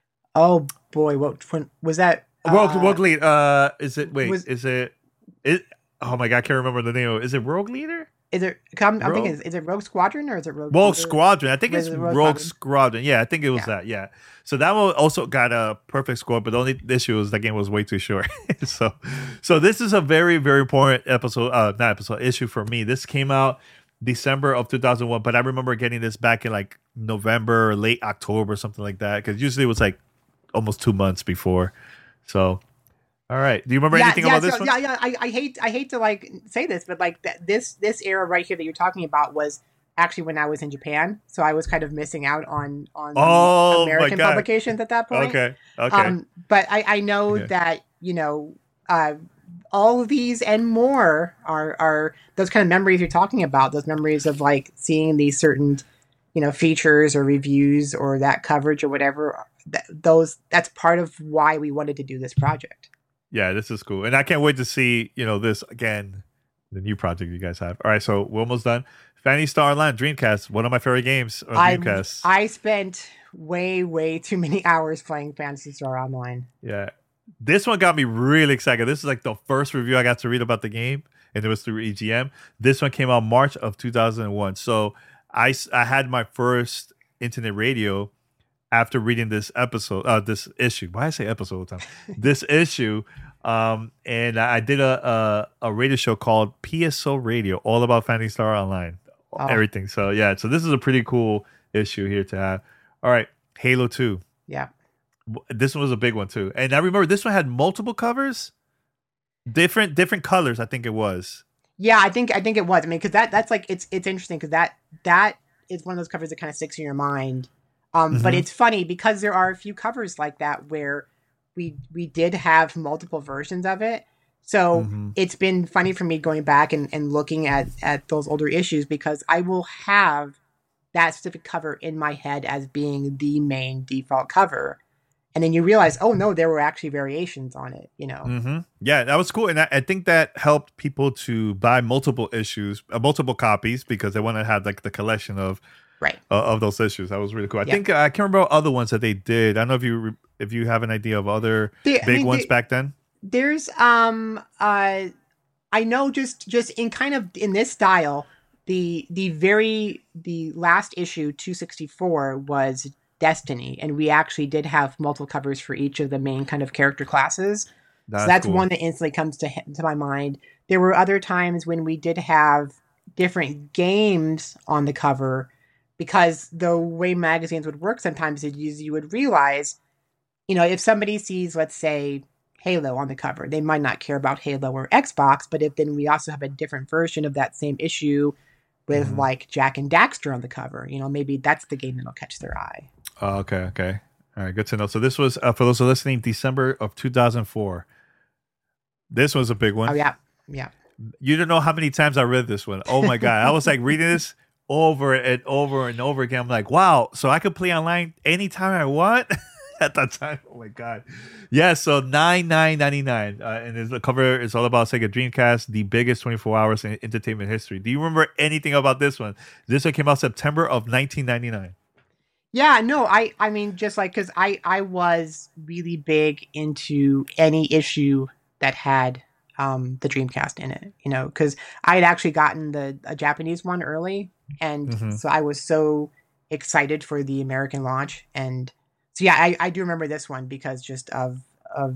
Oh boy, what when, was that? Rogue, uh, Rogue Leader. Uh, is it? Wait, was- is it? It. Oh my God, I can't remember the name of it. Is it Rogue Leader? Is it? I'm, I'm Rogue- thinking, is, is it Rogue Squadron or is it Rogue? Rogue Leader? Squadron. I think Was it's it Rogue, Rogue Squadron. Squadron? Yeah, I think it was Yeah. that. Yeah. So that one also got a perfect score, but the only issue was that game was way too short. so, so this is a very, very important episode. Uh, not episode issue for me. This came out December of two thousand one, but I remember getting this back in like November, or late October, something like that, because usually it was like almost two months before. So, all right. Do you remember yeah, anything yeah, about this so, one? Yeah, yeah. I, I hate I hate to like say this, but like that this this era right here that you're talking about was actually when I was in Japan, so I was kind of missing out on on Oh, my American God. publications at that point. Okay. Okay. Um, but I, I know Okay. that you know uh, all of these and more are are those kind of memories you're talking about. Those memories of like seeing these certain you know features or reviews or that coverage or whatever. Th- those that's part of why we wanted to do this project. Yeah, this is cool. And I can't wait to see, you know, this again, the new project you guys have. All right, so we're almost done. Phantasy Star Online, Dreamcast, one of my favorite games on I Dreamcast. I spent way way too many hours playing Phantasy Star Online. yeah. This one got me really excited. This is like the first review I got to read about the game, and it was through E G M. This one came out March of two thousand one. So I, s- I had my first internet radio after reading this episode, uh, this issue. Why I say episode all the time? This issue. Um, and I did a, a a radio show called P S O Radio, all about Phantasy Star Online, Oh. everything. So yeah, so this is a pretty cool issue here to have. All right, Halo two. Yeah. This one was a big one too, and I remember this one had multiple covers, different different colors. I think it was. Yeah, I think I think it was. I mean, because that that's like it's it's interesting because that that is one of those covers that kind of sticks in your mind. Um, But Mhm. it's funny because there are a few covers like that where we we did have multiple versions of it. So Mhm. it's been funny for me going back and, and looking at at those older issues because I will have that specific cover in my head as being the main default cover. And then you realize, oh no, there were actually variations on it, you know. Mm-hmm. Yeah, that was cool, and I, I think that helped people to buy multiple issues, uh, multiple copies, because they want to have like the collection of Right. uh, of those issues. That was really cool. I Yeah. think uh, I can't remember other ones that they did. I don't know if you re- if you have an idea of other They- I big mean, ones they- back then. there's um uh I know just just in kind of in this style, the the very the last issue two sixty-four was Destiny, and we actually did have multiple covers for each of the main kind of character classes. That's so that's cool. one that instantly comes to to my mind. There were other times when we did have different games on the cover, because the way magazines would work sometimes is you would realize, you know, if somebody sees, let's say, Halo on the cover, they might not care about Halo or Xbox, but if then we also have a different version of that same issue with Mhm. like Jack and Daxter on the cover, you know, maybe that's the game that'll catch their eye. Oh, okay, okay. All right, good to know. So this was, uh, for those who are listening, December of two thousand four. This was a big one. Oh, yeah. Yeah. You don't know how many times I read this one. Oh my God. I was like reading this over and over and over again. I'm like, wow, so I could play online anytime I want at that time. Oh my God. Yeah, so nine nine ninety-nine. Uh, and the cover is all about Sega Dreamcast, the biggest twenty-four hours in entertainment history. Do you remember anything about this one? This one came out September of nineteen ninety-nine. Yeah, no, I, I mean, just like, because I, I was really big into any issue that had um, the Dreamcast in it, you know, because I had actually gotten the a Japanese one early, and Mhm. so I was so excited for the American launch, and so yeah, I, I do remember this one because just of of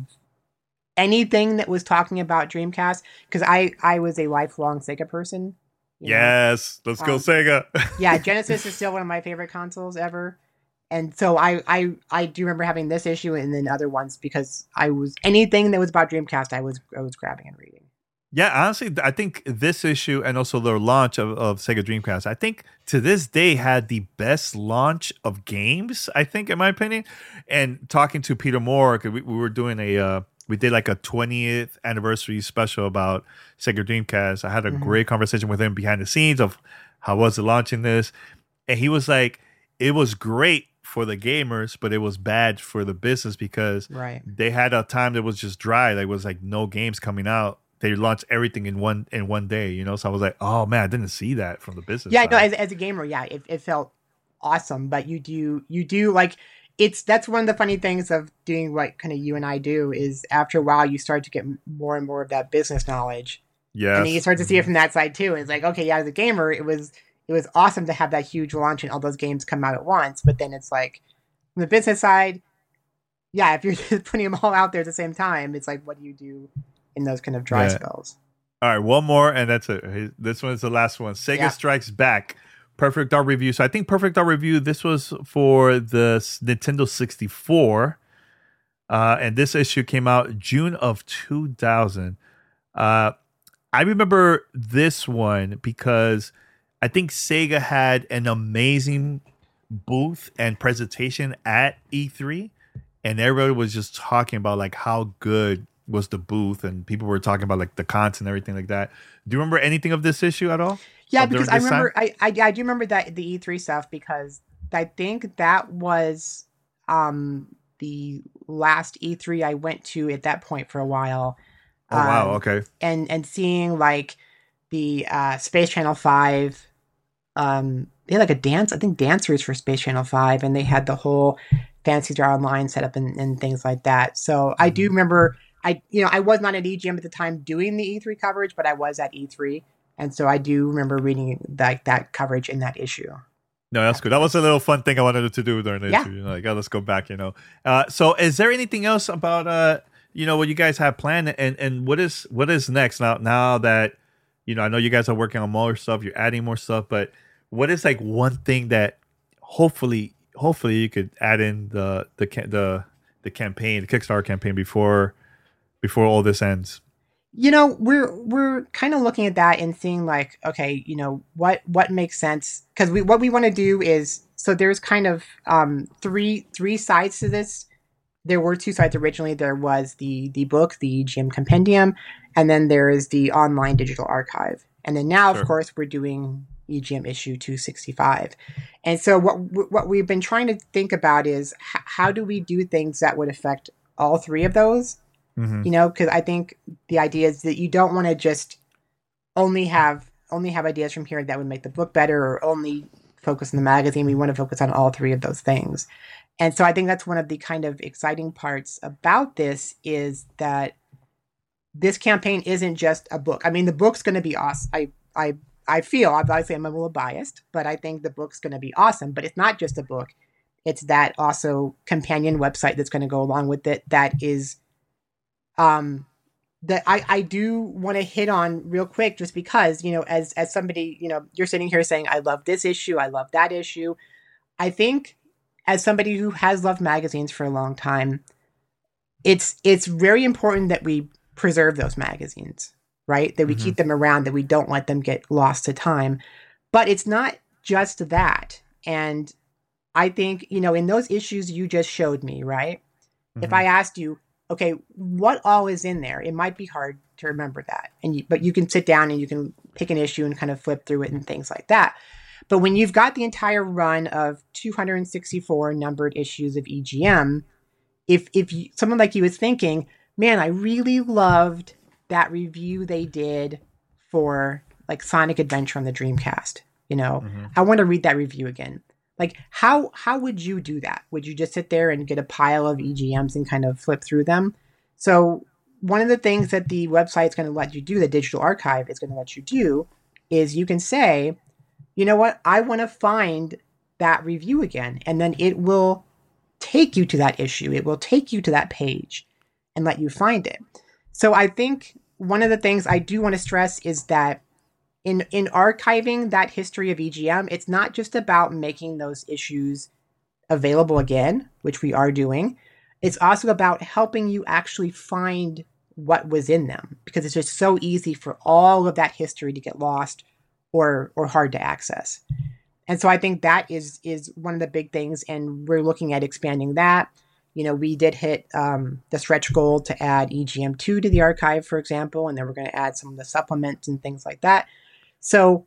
anything that was talking about Dreamcast, because I I was a lifelong Sega person. you know. Yes, let's go Um, Sega. Yeah, Genesis is still one of my favorite consoles ever. And so I, I I do remember having this issue and then other ones because I was anything that was about Dreamcast I was I was grabbing and reading. Yeah, honestly, I think this issue and also the launch of, of Sega Dreamcast, I think to this day had the best launch of games, I think, in my opinion. And talking to Peter Moore, 'cause we, we were doing a, uh, we did like a twentieth anniversary special about Sega Dreamcast. I had a Mhm. great conversation with him behind the scenes of how was it launching this. And he was like, it was great for the gamers, but it was bad for the business because Right. they had a time that was just dry. There was like no games coming out. They launched everything in one in one day, you know. So I was like, oh man, I didn't see that from the business. Yeah, side. no, as, as a gamer, yeah, it, it felt awesome. But you do you do like it's that's one of the funny things of doing what kind of you and I do is after a while you start to get more and more of that business knowledge. yes. And then you start to see it from that side too. It's like, okay, yeah, as a gamer, it was it was awesome to have that huge launch and all those games come out at once. But then it's like, from the business side, yeah, if you're just putting them all out there at the same time, it's like, what do you do in those kind of dry Yeah. spells? All right, one more, and that's it. This one is the last one. Sega Yeah. Strikes Back. Perfect Dark Review. So I think Perfect Dark Review, this was for the s- Nintendo sixty-four. Uh, and this issue came out June of two thousand. Uh, I remember this one because I think Sega had an amazing booth and presentation at E three. And everybody was just talking about like how good was the booth, and people were talking about like the content and everything like that. Do you remember anything of this issue at all? Yeah, Of during because I this remember time? I, I I do remember that the E three stuff because I think that was um the last E three I went to at that point for a while. Oh wow, Um, okay. and and seeing like the uh Space Channel five, um they had like a dance, I think dancers for Space Channel five, and they had the whole Fantasy Star Online set up and, and things like that. So I do Mhm. remember I you know I was not at E G M at the time doing the E three coverage, but I was at E three, and so I do remember reading that that coverage in that issue. No, that's good. That was a little fun thing I wanted to do during the Yeah. issue. You know, like, oh, let's go back, you know. Uh, so is there anything else about uh, you know, what you guys have planned, and and what is what is next now now that, you know, I know you guys are working on more stuff, you're adding more stuff, but what is like one thing that hopefully hopefully you could add in the the ca- the the campaign, the Kickstarter campaign before before all this ends? You know, we're we're kind of looking at that and seeing like, okay, you know, what what makes sense, because we what we want to do is, so there's kind of um three three sides to this. There were two sides originally. There was the the book, the E G M Compendium, and then there is the online digital archive. And then now, Sure. of course, we're doing E G M issue two sixty-five. And so what what we've been trying to think about is h- how do we do things that would affect all three of those? Mhm. You know, because I think the idea is that you don't want to just only have only have ideas from here that would make the book better, or only focus on the magazine. We want to focus on all three of those things. And so I think that's one of the kind of exciting parts about this is that this campaign isn't just a book. I mean, the book's going to be awesome. I, I, I feel, obviously I'm a little biased, but I think the book's going to be awesome. But it's not just a book. It's that also companion website that's going to go along with it. That is, um, that I, I do want to hit on real quick, just because, you know, as, as somebody, you know, you're sitting here saying, I love this issue. I love that issue. I think as somebody who has loved magazines for a long time, it's, it's very important that we preserve those magazines, right? That we mm-hmm. keep them around, that we don't let them get lost to time. But it's not just that. And I think, you know, in those issues you just showed me, right? Mm-hmm. If I asked you, okay, what all is in there? It might be hard to remember that. And you, but you can sit down and you can pick an issue and kind of flip through it and things like that. But when you've got the entire run of two hundred sixty-four numbered issues of E G M, if if you, someone like you is thinking, man, I really loved that review they did for like Sonic Adventure on the Dreamcast. You know, mm-hmm. I want to read that review again. Like, how how would you do that? Would you just sit there and get a pile of E G Ms and kind of flip through them? So one of the things that the website is going to let you do, the digital archive is going to let you do, is you can say, you know what, I want to find that review again. And then it will take you to that issue. It will take you to that page and let you find it. So I think one of the things I do want to stress is that in, in archiving that history of E G M, it's not just about making those issues available again, which we are doing. It's also about helping you actually find what was in them, because it's just so easy for all of that history to get lost or or hard to access. And so I think that is is one of the big things, and we're looking at expanding that. You know, we did hit um, the stretch goal to add E G M two to the archive, for example, and then we're going to add some of the supplements and things like that. So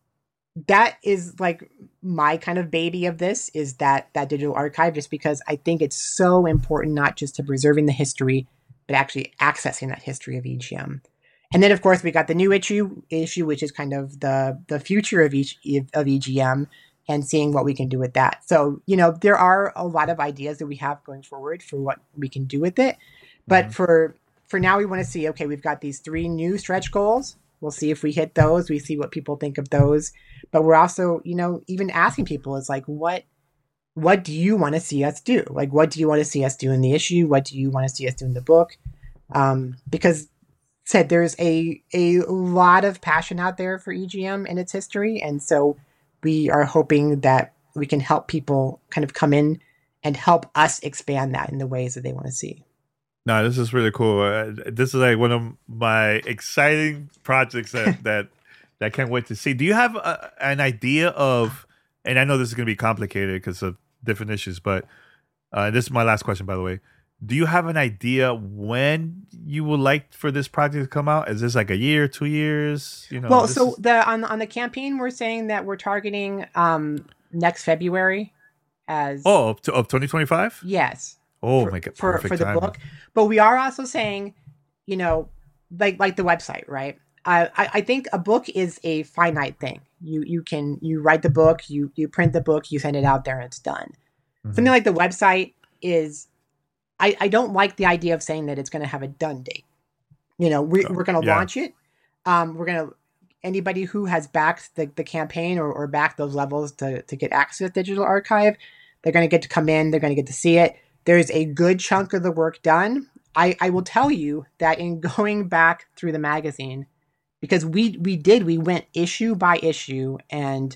that is like my kind of baby of this, is that that digital archive, just because I think it's so important, not just to preserving the history, but actually accessing that history of E G M. And then, of course, we got the new issue, issue which is kind of the the future of each of E G M, and seeing what we can do with that. So, you know, there are a lot of ideas that we have going forward for what we can do with it. But mm-hmm. for for now, we want to see, okay, we've got these three new stretch goals. We'll see if we hit those. We see what people think of those. But we're also, you know, even asking people is like, what what do you want to see us do? Like, what do you want to see us do in the issue? What do you want to see us do in the book? Um, because said there's a a lot of passion out there for E G M and its history, and so we are hoping that we can help people kind of come in and help us expand that in the ways that they want to see. No, this is really cool. Uh, this is like one of my exciting projects that that, that I can't wait to see. Do you have a, an idea of, and I know this is going to be complicated because of different issues, but uh, this is my last question, by the way. Do you have an idea when you would like for this project to come out? Is this like a year, two years? You know. Well, so is... the on on the campaign, we're saying that we're targeting um, next February as oh of, of twenty twenty-five. Yes. Oh for, my god! For for the timing. book, but we are also saying, you know, like like the website, right? I, I I think a book is a finite thing. You you can you write the book, you you print the book, you send it out there, and it's done. Mm-hmm. Something like the website is. I, I don't like the idea of saying that it's going to have a done date. You know, we, we're going to yeah. launch it. Um, we're going to, anybody who has backed the, the campaign or, or backed those levels to, to get access to the digital archive, they're going to get to come in, they're going to get to see it. There's a good chunk of the work done. I, I will tell you that in going back through the magazine, because we, we did, we went issue by issue and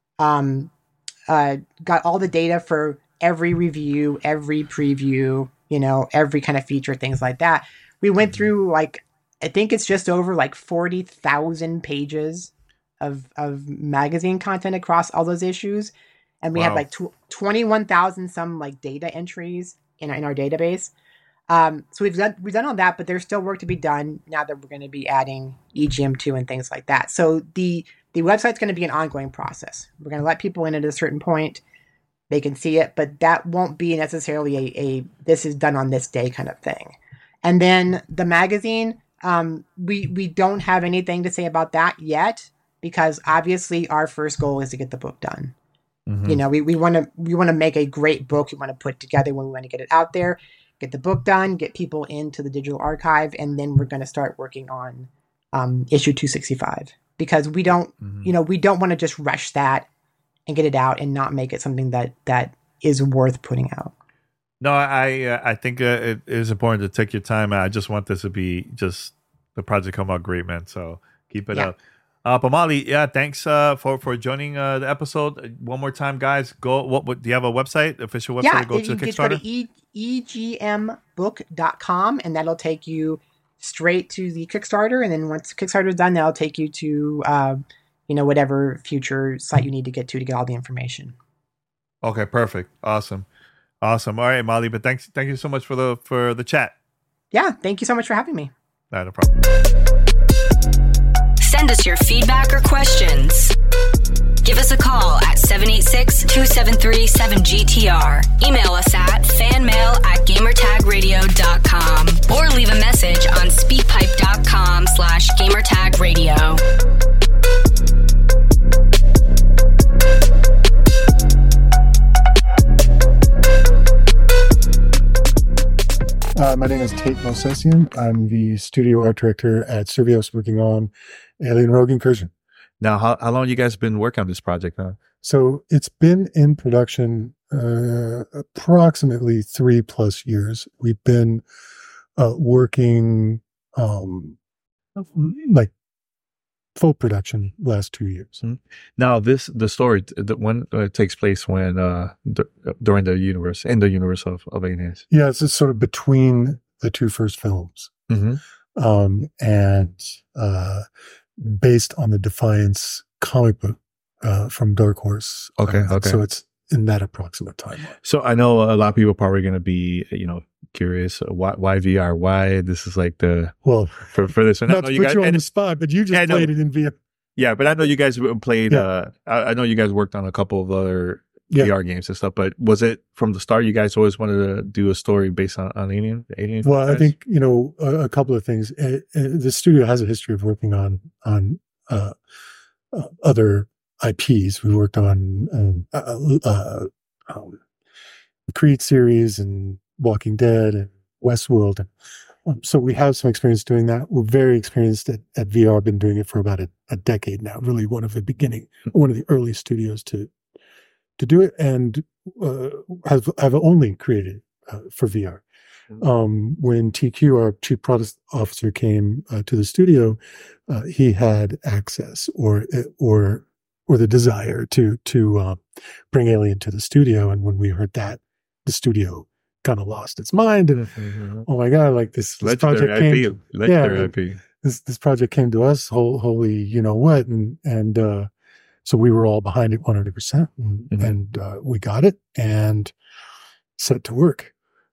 um, uh, got all the data for every review, every preview, you know, every kind of feature, things like that. We went through like, I think it's just over like forty thousand pages of, of magazine content across all those issues. And we wow. have like tw- twenty-one thousand some like data entries in, in our database. Um, so we've done, we've done all that, but there's still work to be done now that we're going to be adding E G M two and things like that. So the, the website's going to be an ongoing process. We're going to let people in at a certain point. They can see it, but that won't be necessarily a, a this is done on this day kind of thing. And then the magazine, um, we we don't have anything to say about that yet, because obviously our first goal is to get the book done. Mm-hmm. You know, we we want to we want to make a great book. We want to put together when we want to get it out there. get the book done, get people into the digital archive, and then we're going to start working on um, issue two sixty-five because we don't, mm-hmm. you know, we don't want to just rush that and get it out and not make it something that that is worth putting out. No, I uh, I think uh, it is important to take your time. I just want this to be just the project come out great, man. So keep it Yeah. up. Uh, but Molly, yeah, thanks uh, for for joining uh, the episode. One more time, guys. Go. What, what do you have a website? Official website? Yeah, go you to just go to Kickstarter. e- e g m book dot com and that'll take you straight to the Kickstarter. And then once Kickstarter is done, that'll take you to uh, you know whatever future site you need to get to to get all the information. Okay, perfect. Awesome, awesome. All right, Molly. But thanks, thank you so much for the for the chat. Yeah, thank you so much for having me. Nah, no problem. Send us your feedback or questions. Give us a call at seven eight six, two seven three, seven G T R. Email us at fanmail at gamertagradio dot com or leave a message on speakpipe.com slash gamertagradio. Uh, my name is Tate Mosesian. I'm the studio art director at Survios, working on Alien Rogue Incursion. Now, how how long you guys been working on this project now? So it's been in production uh, approximately three plus years. We've been uh, working um, like full production last two years. Mm-hmm. Now, this the story the one uh, takes place when uh, d- during the universe in the universe of of Aliens. Yeah, it's just sort of between the two first films, Mm-hmm. um, and uh, based on the Defiance comic book uh, from Dark Horse. Okay, Uh, okay. So it's in that approximate timeline. So I know a lot of people are probably going to be, you know, curious uh, why, why V R, why this is like the Well, for for this one. I not know to you put guys, you on and- the spot, but you just Yeah, I know. played it in V R. yeah, but I know you guys played. Yeah. Uh, I, I know you guys worked on a couple of other Yeah. V R games and stuff. But was it from the start? You guys always wanted to do a story based on, on Alien? Alien Well, I franchise? think, you know, a, a couple of things. Uh, uh, the studio has a history of working on on uh, uh, other I Ps. We worked on um, uh, uh, um, the Creed series and Walking Dead and Westworld. And, um, so we have some experience doing that. We're very experienced at, at V R. Been doing it for about a, a decade now. Really one of the beginning, one of the early studios to to do it, and uh, have have only created uh, for V R. Um, when T Q, our chief product officer, came uh, to the studio, uh, he had access or or or the desire to to uh, bring Alien to the studio. And when we heard that, the studio kind of lost its mind. And Mhm. oh my god, like this, this project legendary came. I P, legendary yeah, I P. This this project came to us, whole, holy, you know what, and and uh, so we were all behind it one hundred percent, and, Mhm. and uh, we got it and set to work.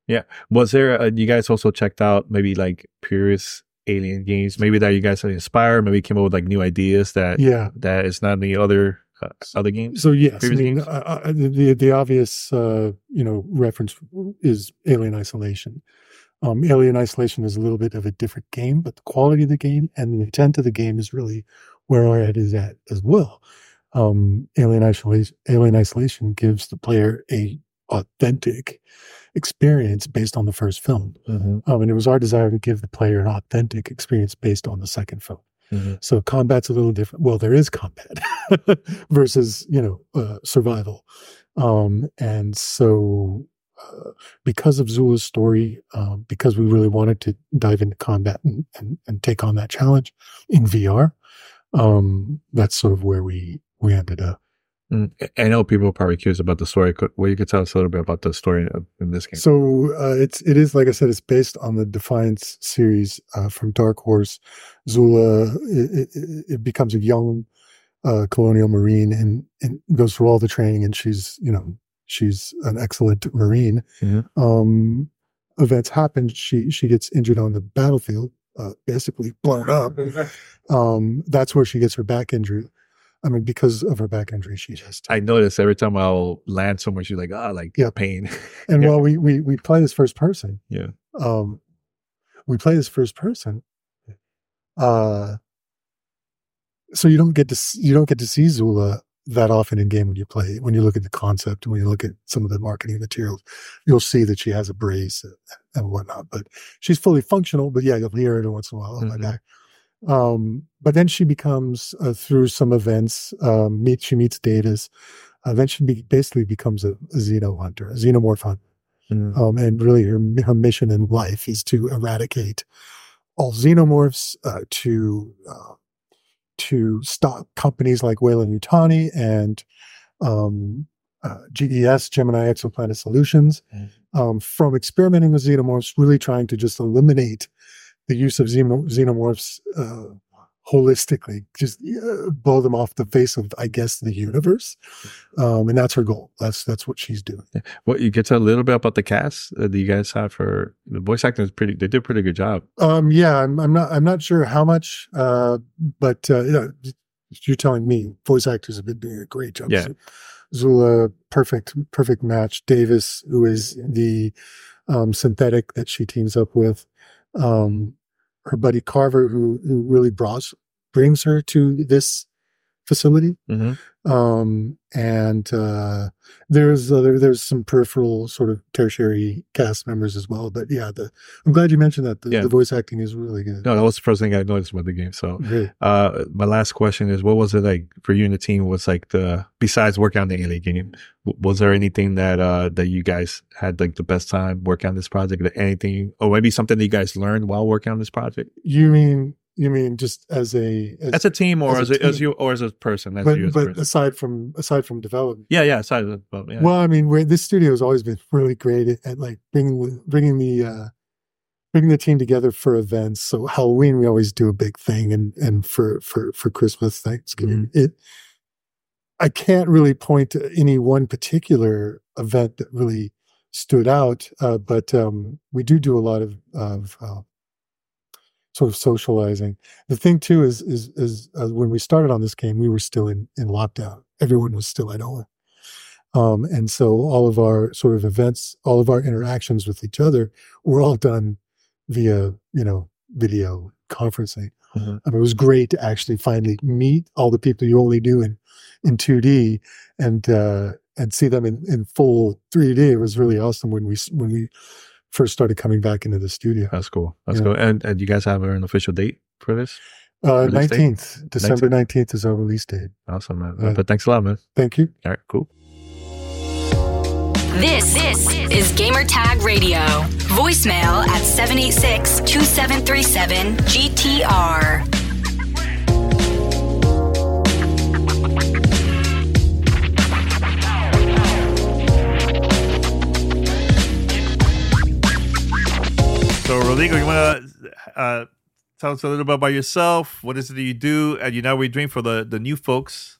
Was there? Uh, you guys also checked out maybe like previous Alien games, maybe that you guys are inspired, maybe came up with like new ideas that Yeah. that is not in the other uh, other games. So yes, I Previous mean games? uh, uh, the the obvious uh, you know reference is Alien Isolation. Um, Alien Isolation is a little bit of a different game, but the quality of the game and the intent of the game is really where our head is at as well. Um, Alien Isolation, Alien Isolation gives the player a authentic experience based on the first film, Mm-hmm. um, and it was our desire to give the player an authentic experience based on the second film. Mhm. So combat's a little different. Well, there is combat versus, you know, uh, survival. Um, and so, uh, because of Zula's story, um, because we really wanted to dive into combat and, and, and take on that challenge in V R, um, that's sort of where we, we ended up. Mm. I know people are probably curious about the story. Could- Well, you could tell us a little bit about the story of- in this game. So uh, it's it is like I said, it's based on the Defiance series uh, from Dark Horse. Zula it, it, it becomes a young uh, colonial marine and, and goes through all the training, and she's you know she's an excellent marine. Mhm. Um, events happen. She she gets injured on the battlefield, uh, basically blown up. Um, that's where she gets her back injury. I mean, because of her back injury, she just I notice every time I'll land somewhere, she's like, ah, like Yeah. pain. and Yeah. while we we we play this first person. Yeah. um, we play this first person. Uh, so you don't get to s- you don't get to see Zula that often in game when you play. When you look at the concept, when you look at some of the marketing materials, you'll see that she has a brace and, and whatnot. But she's fully functional. But yeah, you'll hear her every once in a while. Oh Mm-hmm. my God. Um, but then she becomes uh, through some events. Um, meet she meets Davis. Uh, then she be, basically becomes a, a xeno hunter, a xenomorph hunter. Mm. Um, and really her, her mission in life is to eradicate all xenomorphs, uh, to uh, to stop companies like Weyland-Yutani and um, uh, G E S, Gemini Exoplanet Solutions, Mm. um, from experimenting with xenomorphs, really trying to just eliminate the use of xeno- xenomorphs uh, holistically, just uh, blow them off the face of, I guess, the universe. Um, and that's her goal. That's that's what she's doing. What you get to a little bit about the cast uh, that you guys have for the voice acting is pretty. They did a pretty good job. Um, yeah, I'm, I'm not I'm not sure how much, uh, but uh, you know, you're telling me voice actors have been doing a great job. Yeah. Zula, perfect perfect match. Davis, who is the um, synthetic that she teams up with. Um, her buddy Carver, who who really brought, brings her to this facility. Mm-hmm. Um, and uh, there's uh, there, there's some peripheral sort of tertiary cast members as well. But yeah, the I'm glad you mentioned that. The, Yeah. the voice acting is really good. No, that was the first thing I noticed about the game. So, Great. uh, my last question is, what was it like for you and the team? Was like the besides working on the Alien game, w- was there anything that uh that you guys had like the best time working on this project? That anything, or maybe something that you guys learned while working on this project? You mean you mean just as a as, As a team, or as as, a a, as team. you, or as a person, as but, you as a but person. aside from aside from development. Yeah, yeah. Aside of, well, yeah. Well, I mean, we're, this studio has always been really great at, at like bringing the, bringing the uh, bringing the team together for events. So Halloween, we always do a big thing, and and for for for Christmas, Thanksgiving, Mm-hmm. it. I can't really point to any one particular event that really stood out, uh, but um, we do do a lot of of uh, sort of socializing. The thing too is is is uh, when we started on this game, we were still in in lockdown. Everyone was still at home. Um, and so all of our sort of events, all of our interactions with each other were all done via, you know, video conferencing. Mhm. I mean, it was great to actually finally meet all the people you only knew in, in two D and, uh, and see them in, in full three D. It was really awesome when we, when we first started coming back into the studio. That's cool. That's Yeah. cool. And, and you guys have an official date for this? Uh, Release date? nineteenth, December nineteenth is our release date. Awesome, man. Uh, but thanks a lot, man. Thank you. All right, cool. This, this is Gamertag Radio. Voicemail at seven eight six, two seven three seven, G T R. So, Rodrigo, you want to uh, tell us a little bit about yourself? What is it that you do at United We Dream for the, the new folks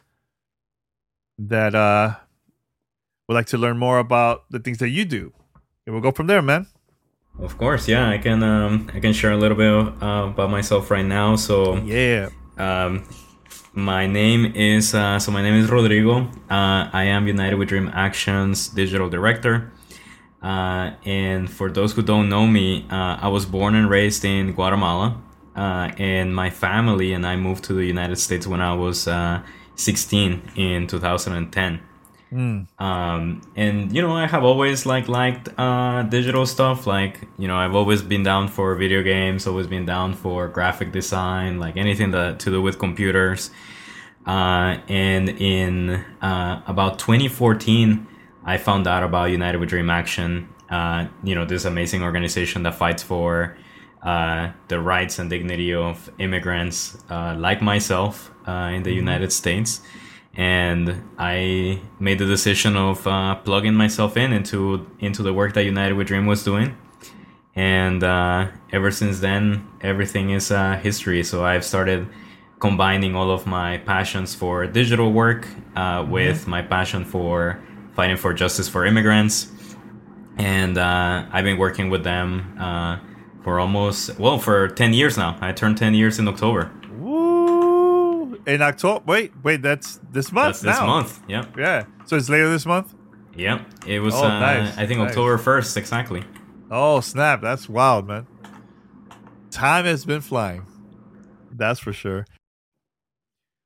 that uh, would like to learn more about the things that you do? And we'll go from there, man. Of course, yeah. I can um, I can share a little bit uh, about myself right now. So Yeah. um, my name is uh, so my name is Rodrigo. Uh, I am United We Dream Action's digital director. Uh, and for those who don't know me, uh, I was born and raised in Guatemala. Uh, and my family and I moved to the United States when I was uh, sixteen in two thousand ten. Mm. Um, and you know, I have always like liked uh, digital stuff. Like, you know, I've always been down for video games, always been down for graphic design, like anything that to do with computers. Uh, and in uh, about twenty fourteen, I found out about United We Dream Action. Uh, you know, this amazing organization that fights for uh, the rights and dignity of immigrants uh, like myself uh, in the United States. And I made the decision of uh, plugging myself in into into the work that United We Dream was doing. And uh, ever since then, everything is uh, history. So I've started combining all of my passions for digital work uh, with my passion for fighting for justice for immigrants. And uh, I've been working with them uh, for almost, well, for ten years now. I turned ten years in October. Woo! In October. Wait, wait, that's this month That's this now. month, yeah. Yeah. So it's later this month? Yeah, it was, Oh, uh, nice, I think, nice. October first, exactly. Oh, snap. That's wild, man. Time has been flying. That's for sure.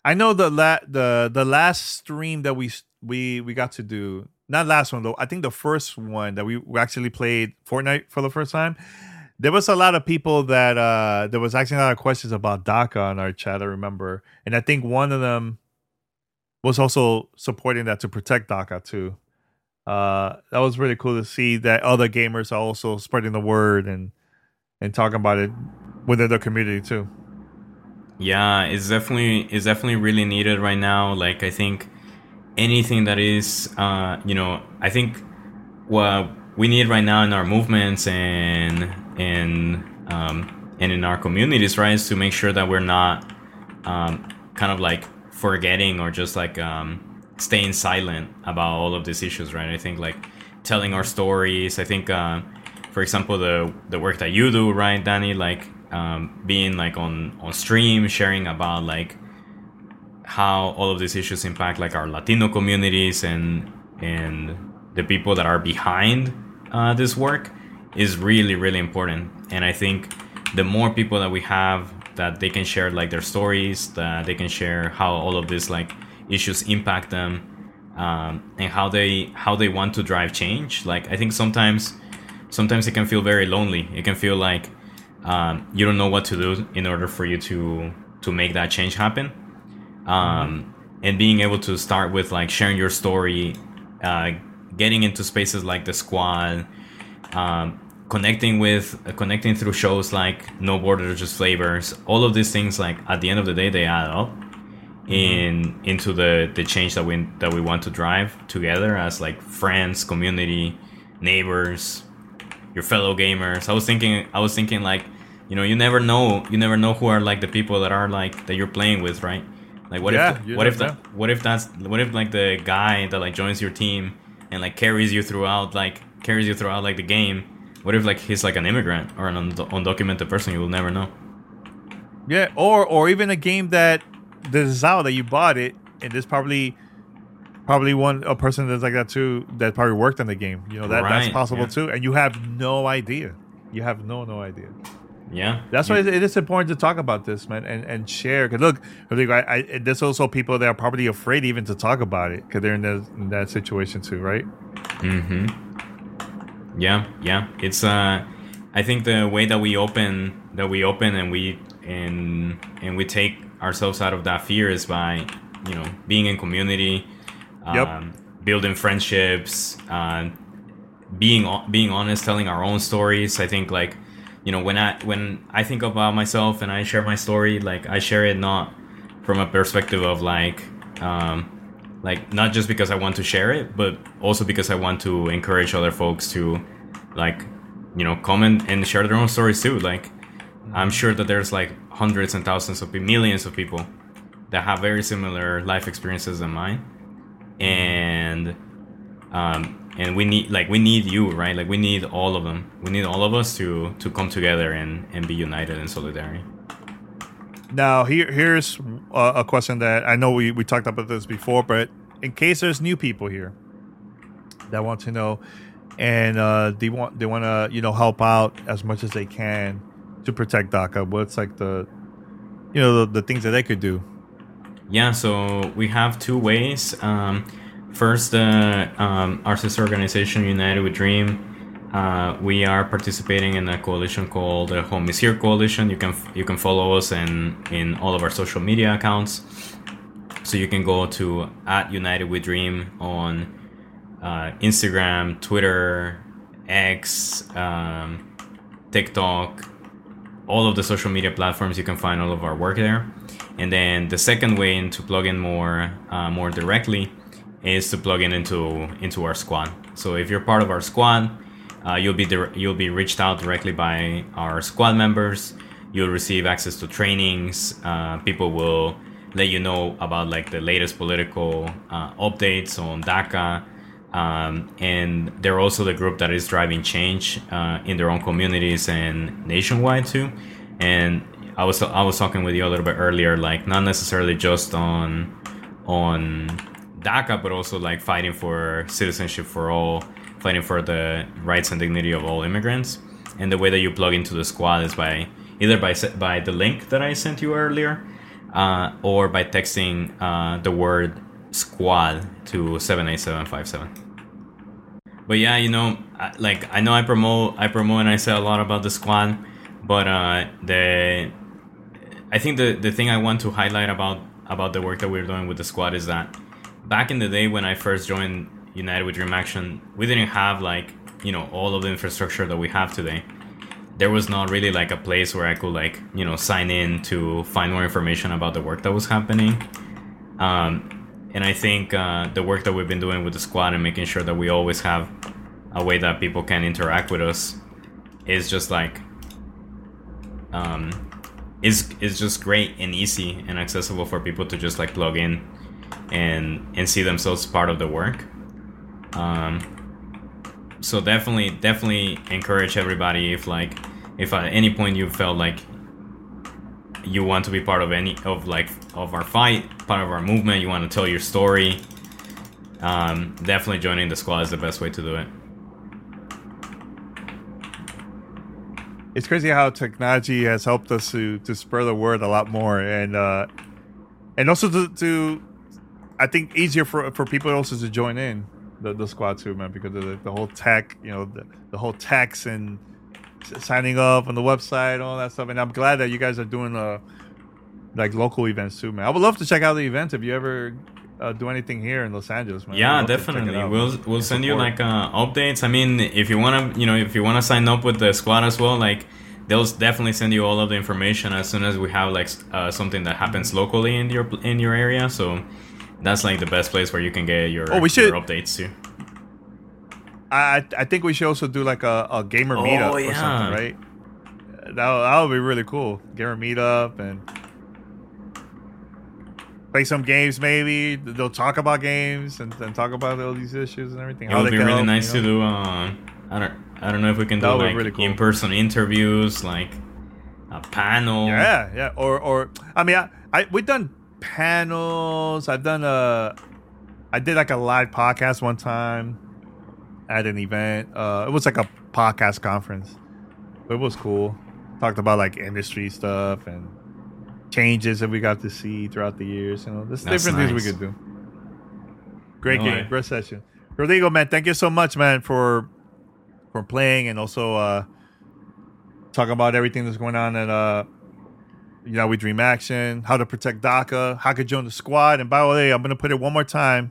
I know the la- the the last stream that we we we got to do, not last one though. I think the first one that we actually played Fortnite for the first time. There was a lot of people that uh, there was asking a lot of questions about DACA in our chat. I remember, and I think one of them was also supporting that to protect DACA too. Uh, that was really cool to see that other gamers are also spreading the word and and talking about it within the community too. Yeah, it's definitely it's definitely really needed right now. Like I think anything that is, uh, you know, I think what we need right now in our movements and and um, and in our communities, right, is to make sure that we're not um, kind of like forgetting or just like um, staying silent about all of these issues, right? I think like telling our stories. I think, uh, for example, the the work that you do, right, Danny, like. Um, being like on, on stream, sharing about like how all of these issues impact like our Latino communities and and the people that are behind uh, this work is really, really important. And I think the more people that we have that they can share like their stories, that they can share how all of these like issues impact them, um, and how they how they want to drive change. Like I think sometimes sometimes it can feel very lonely. It can feel like Um, you don't know what to do in order for you to to make that change happen, um, mm-hmm. and being able to start with like sharing your story, uh, getting into spaces like the Squad, um, connecting with uh, connecting through shows like No Borders, Just Flavors. All of these things, like at the end of the day, they add up mm-hmm. in into the the change that we that we want to drive together as like friends, community, neighbors, your fellow gamers. I was thinking, I was thinking like, you know, you never know, you never know who are like the people that are like that you're playing with, right? Like, what yeah, if, what if that, what if that's, what if like the guy that like joins your team and like carries you throughout, like carries you throughout like the game? What if like he's like an immigrant or an und- undocumented person? You will never know. Yeah, or or even a game that this is out that you bought it and there's probably. Probably one a person that's like that too that probably worked on the game. You know that right, that's possible yeah. too, and you have no idea. You have no no idea. Yeah, that's why it is important to talk about this, man, and, and share. Because look, I, I, there's also people that are probably afraid even to talk about it because they're in that in that situation too, right? Mm-hmm. Yeah, yeah. It's uh, I think the way that we open that we open and we and and we take ourselves out of that fear is by you know being in community. Yep. Um, building friendships, uh, being being honest, telling our own stories. I think like, you know, when I when I think about myself and I share my story, like I share it not from a perspective of like, um, like not just because I want to share it, but also because I want to encourage other folks to, like, you know, comment and share their own stories too. Like, I'm sure that there's like hundreds and thousands of millions of people that have very similar life experiences than mine. And um and we need like we need you, right? Like we need all of them. We need all of us to to come together and and be united in solidarity. Now here here's a, a question that I know we we talked about this before, but in case there's new people here that want to know and uh they want they want to you know help out as much as they can to protect DACA, what's like the you know the, the things that they could do? Yeah, so we have two ways. Um, first, uh, um, our sister organization, United We Dream, uh, we are participating in a coalition called the Home is Here Coalition. You can you can follow us in, in all of our social media accounts. So you can go to at United We Dream on uh, Instagram, Twitter, X, um, TikTok, all of the social media platforms. You can find all of our work there. And then the second way to plug in more uh, more directly is to plug in into into our squad. So if you're part of our squad, uh, you'll be di- you'll be reached out directly by our squad members. You'll receive access to trainings. Uh, people will let you know about like the latest political uh, updates on DACA, um, and they're also the group that is driving change uh, in their own communities and nationwide too. And I was I was talking with you a little bit earlier, like not necessarily just on on DACA, but also like fighting for citizenship for all, fighting for the rights and dignity of all immigrants. And the way that you plug into the squad is by either by by the link that I sent you earlier, uh, or by texting uh, the word squad to seven eight seven five seven. But yeah, you know, like I know I promote, I promote, and I say a lot about the squad, but uh, the I think the the thing I want to highlight about about the work that we're doing with the squad is that back in the day when I first joined United We Dream Action, we didn't have like, you know, all of the infrastructure that we have today. There was not really like a place where I could like, you know, sign in to find more information about the work that was happening. Um, and I think uh, the work that we've been doing with the squad and making sure that we always have a way that people can interact with us is just like, um, is is just great and easy and accessible for people to just like plug in and and see themselves part of the work. Um, so definitely, definitely encourage everybody if like, if at any point you felt like you want to be part of any of like of our fight, part of our movement, you want to tell your story, um, definitely joining the squad is the best way to do it. It's crazy how technology has helped us to to spur the word a lot more, and uh, and also to, to I think easier for for people also to join in the, the squad too, man, because of the, the whole tech, you know, the, the whole text and signing up on the website, all that stuff. And I'm glad that you guys are doing uh like local events too, man. I would love to check out the events if you ever uh, do anything here in Los Angeles, man. Yeah, definitely. We'll we'll send you like uh, updates. I mean, if you wanna, you know, if you wanna sign up with the squad as well, like they'll definitely send you all of the information as soon as we have like uh, something that happens locally in your in your area. So that's like the best place where you can get your, oh, we should, your updates too. I I think we should also do like a, a gamer meetup oh, yeah. or something, right? That that would be really cool. Gamer meetup and play some games. Maybe they'll talk about games and, and talk about all these issues and everything. It would be really help, nice you know? to do. Uh, I don't I don't know if we can do like really cool. in-person interviews, like a panel. Yeah, yeah. Or or I mean, I, I we've done panels. I've done a. I did like a live podcast one time at an event. Uh, it was like a podcast conference. It was cool. Talked about like industry stuff and changes that we got to see throughout the years. You know, there's That's different nice. things we could do. Great no game, way. great session. Rodrigo, man, thank you so much, man, for for playing and also uh, talking about everything that's going on at uh, you know, We Dream Action, how to protect DACA, how to join the squad. And by the way, I'm gonna put it one more time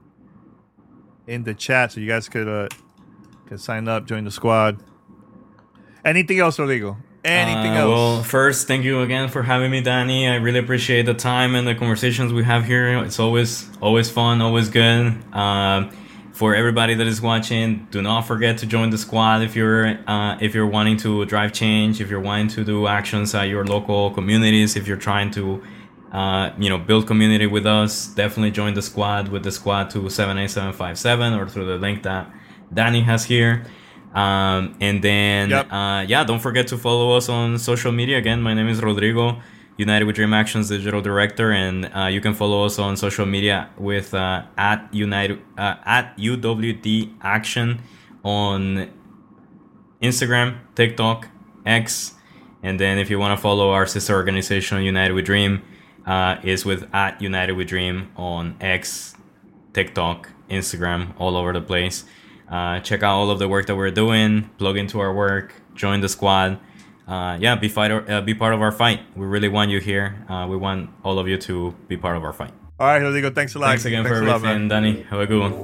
in the chat so you guys could uh, could sign up, join the squad. Anything else, Rodrigo? Anything uh, else? Well, first, thank you again for having me, Danny. I really appreciate the time and the conversations we have here. It's always always fun, always good. Um, for everybody that is watching, do not forget to join the squad if you're uh, if you're wanting to drive change, if you're wanting to do actions at your local communities, if you're trying to uh, you know build community with us. Definitely join the squad with the squad to seven eight seven five seven or through the link that Danny has here. Um, and then, yep. uh, yeah, don't forget to follow us on social media. Again, my name is Rodrigo, United We Dream Action's digital director, and uh, you can follow us on social media with uh, at United uh, at U W D Action on Instagram, TikTok, X, and then if you want to follow our sister organization, United We Dream, uh, is with at United We Dream on X, TikTok, Instagram, all over the place. Uh, check out all of the work that we're doing, plug into our work, join the squad. Uh, yeah, be fight, uh, be part of our fight. We really want you here. Uh, we want all of you to be part of our fight. All right, Rodrigo, thanks a lot. Thanks again thanks for everything, lot, Danny. Have a good one.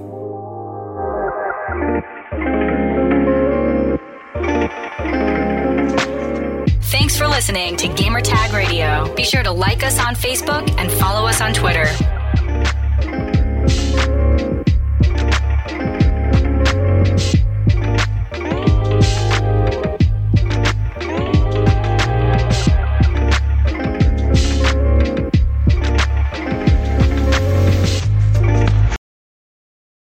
Thanks for listening to Gamertag Radio. Be sure to like us on Facebook and follow us on Twitter.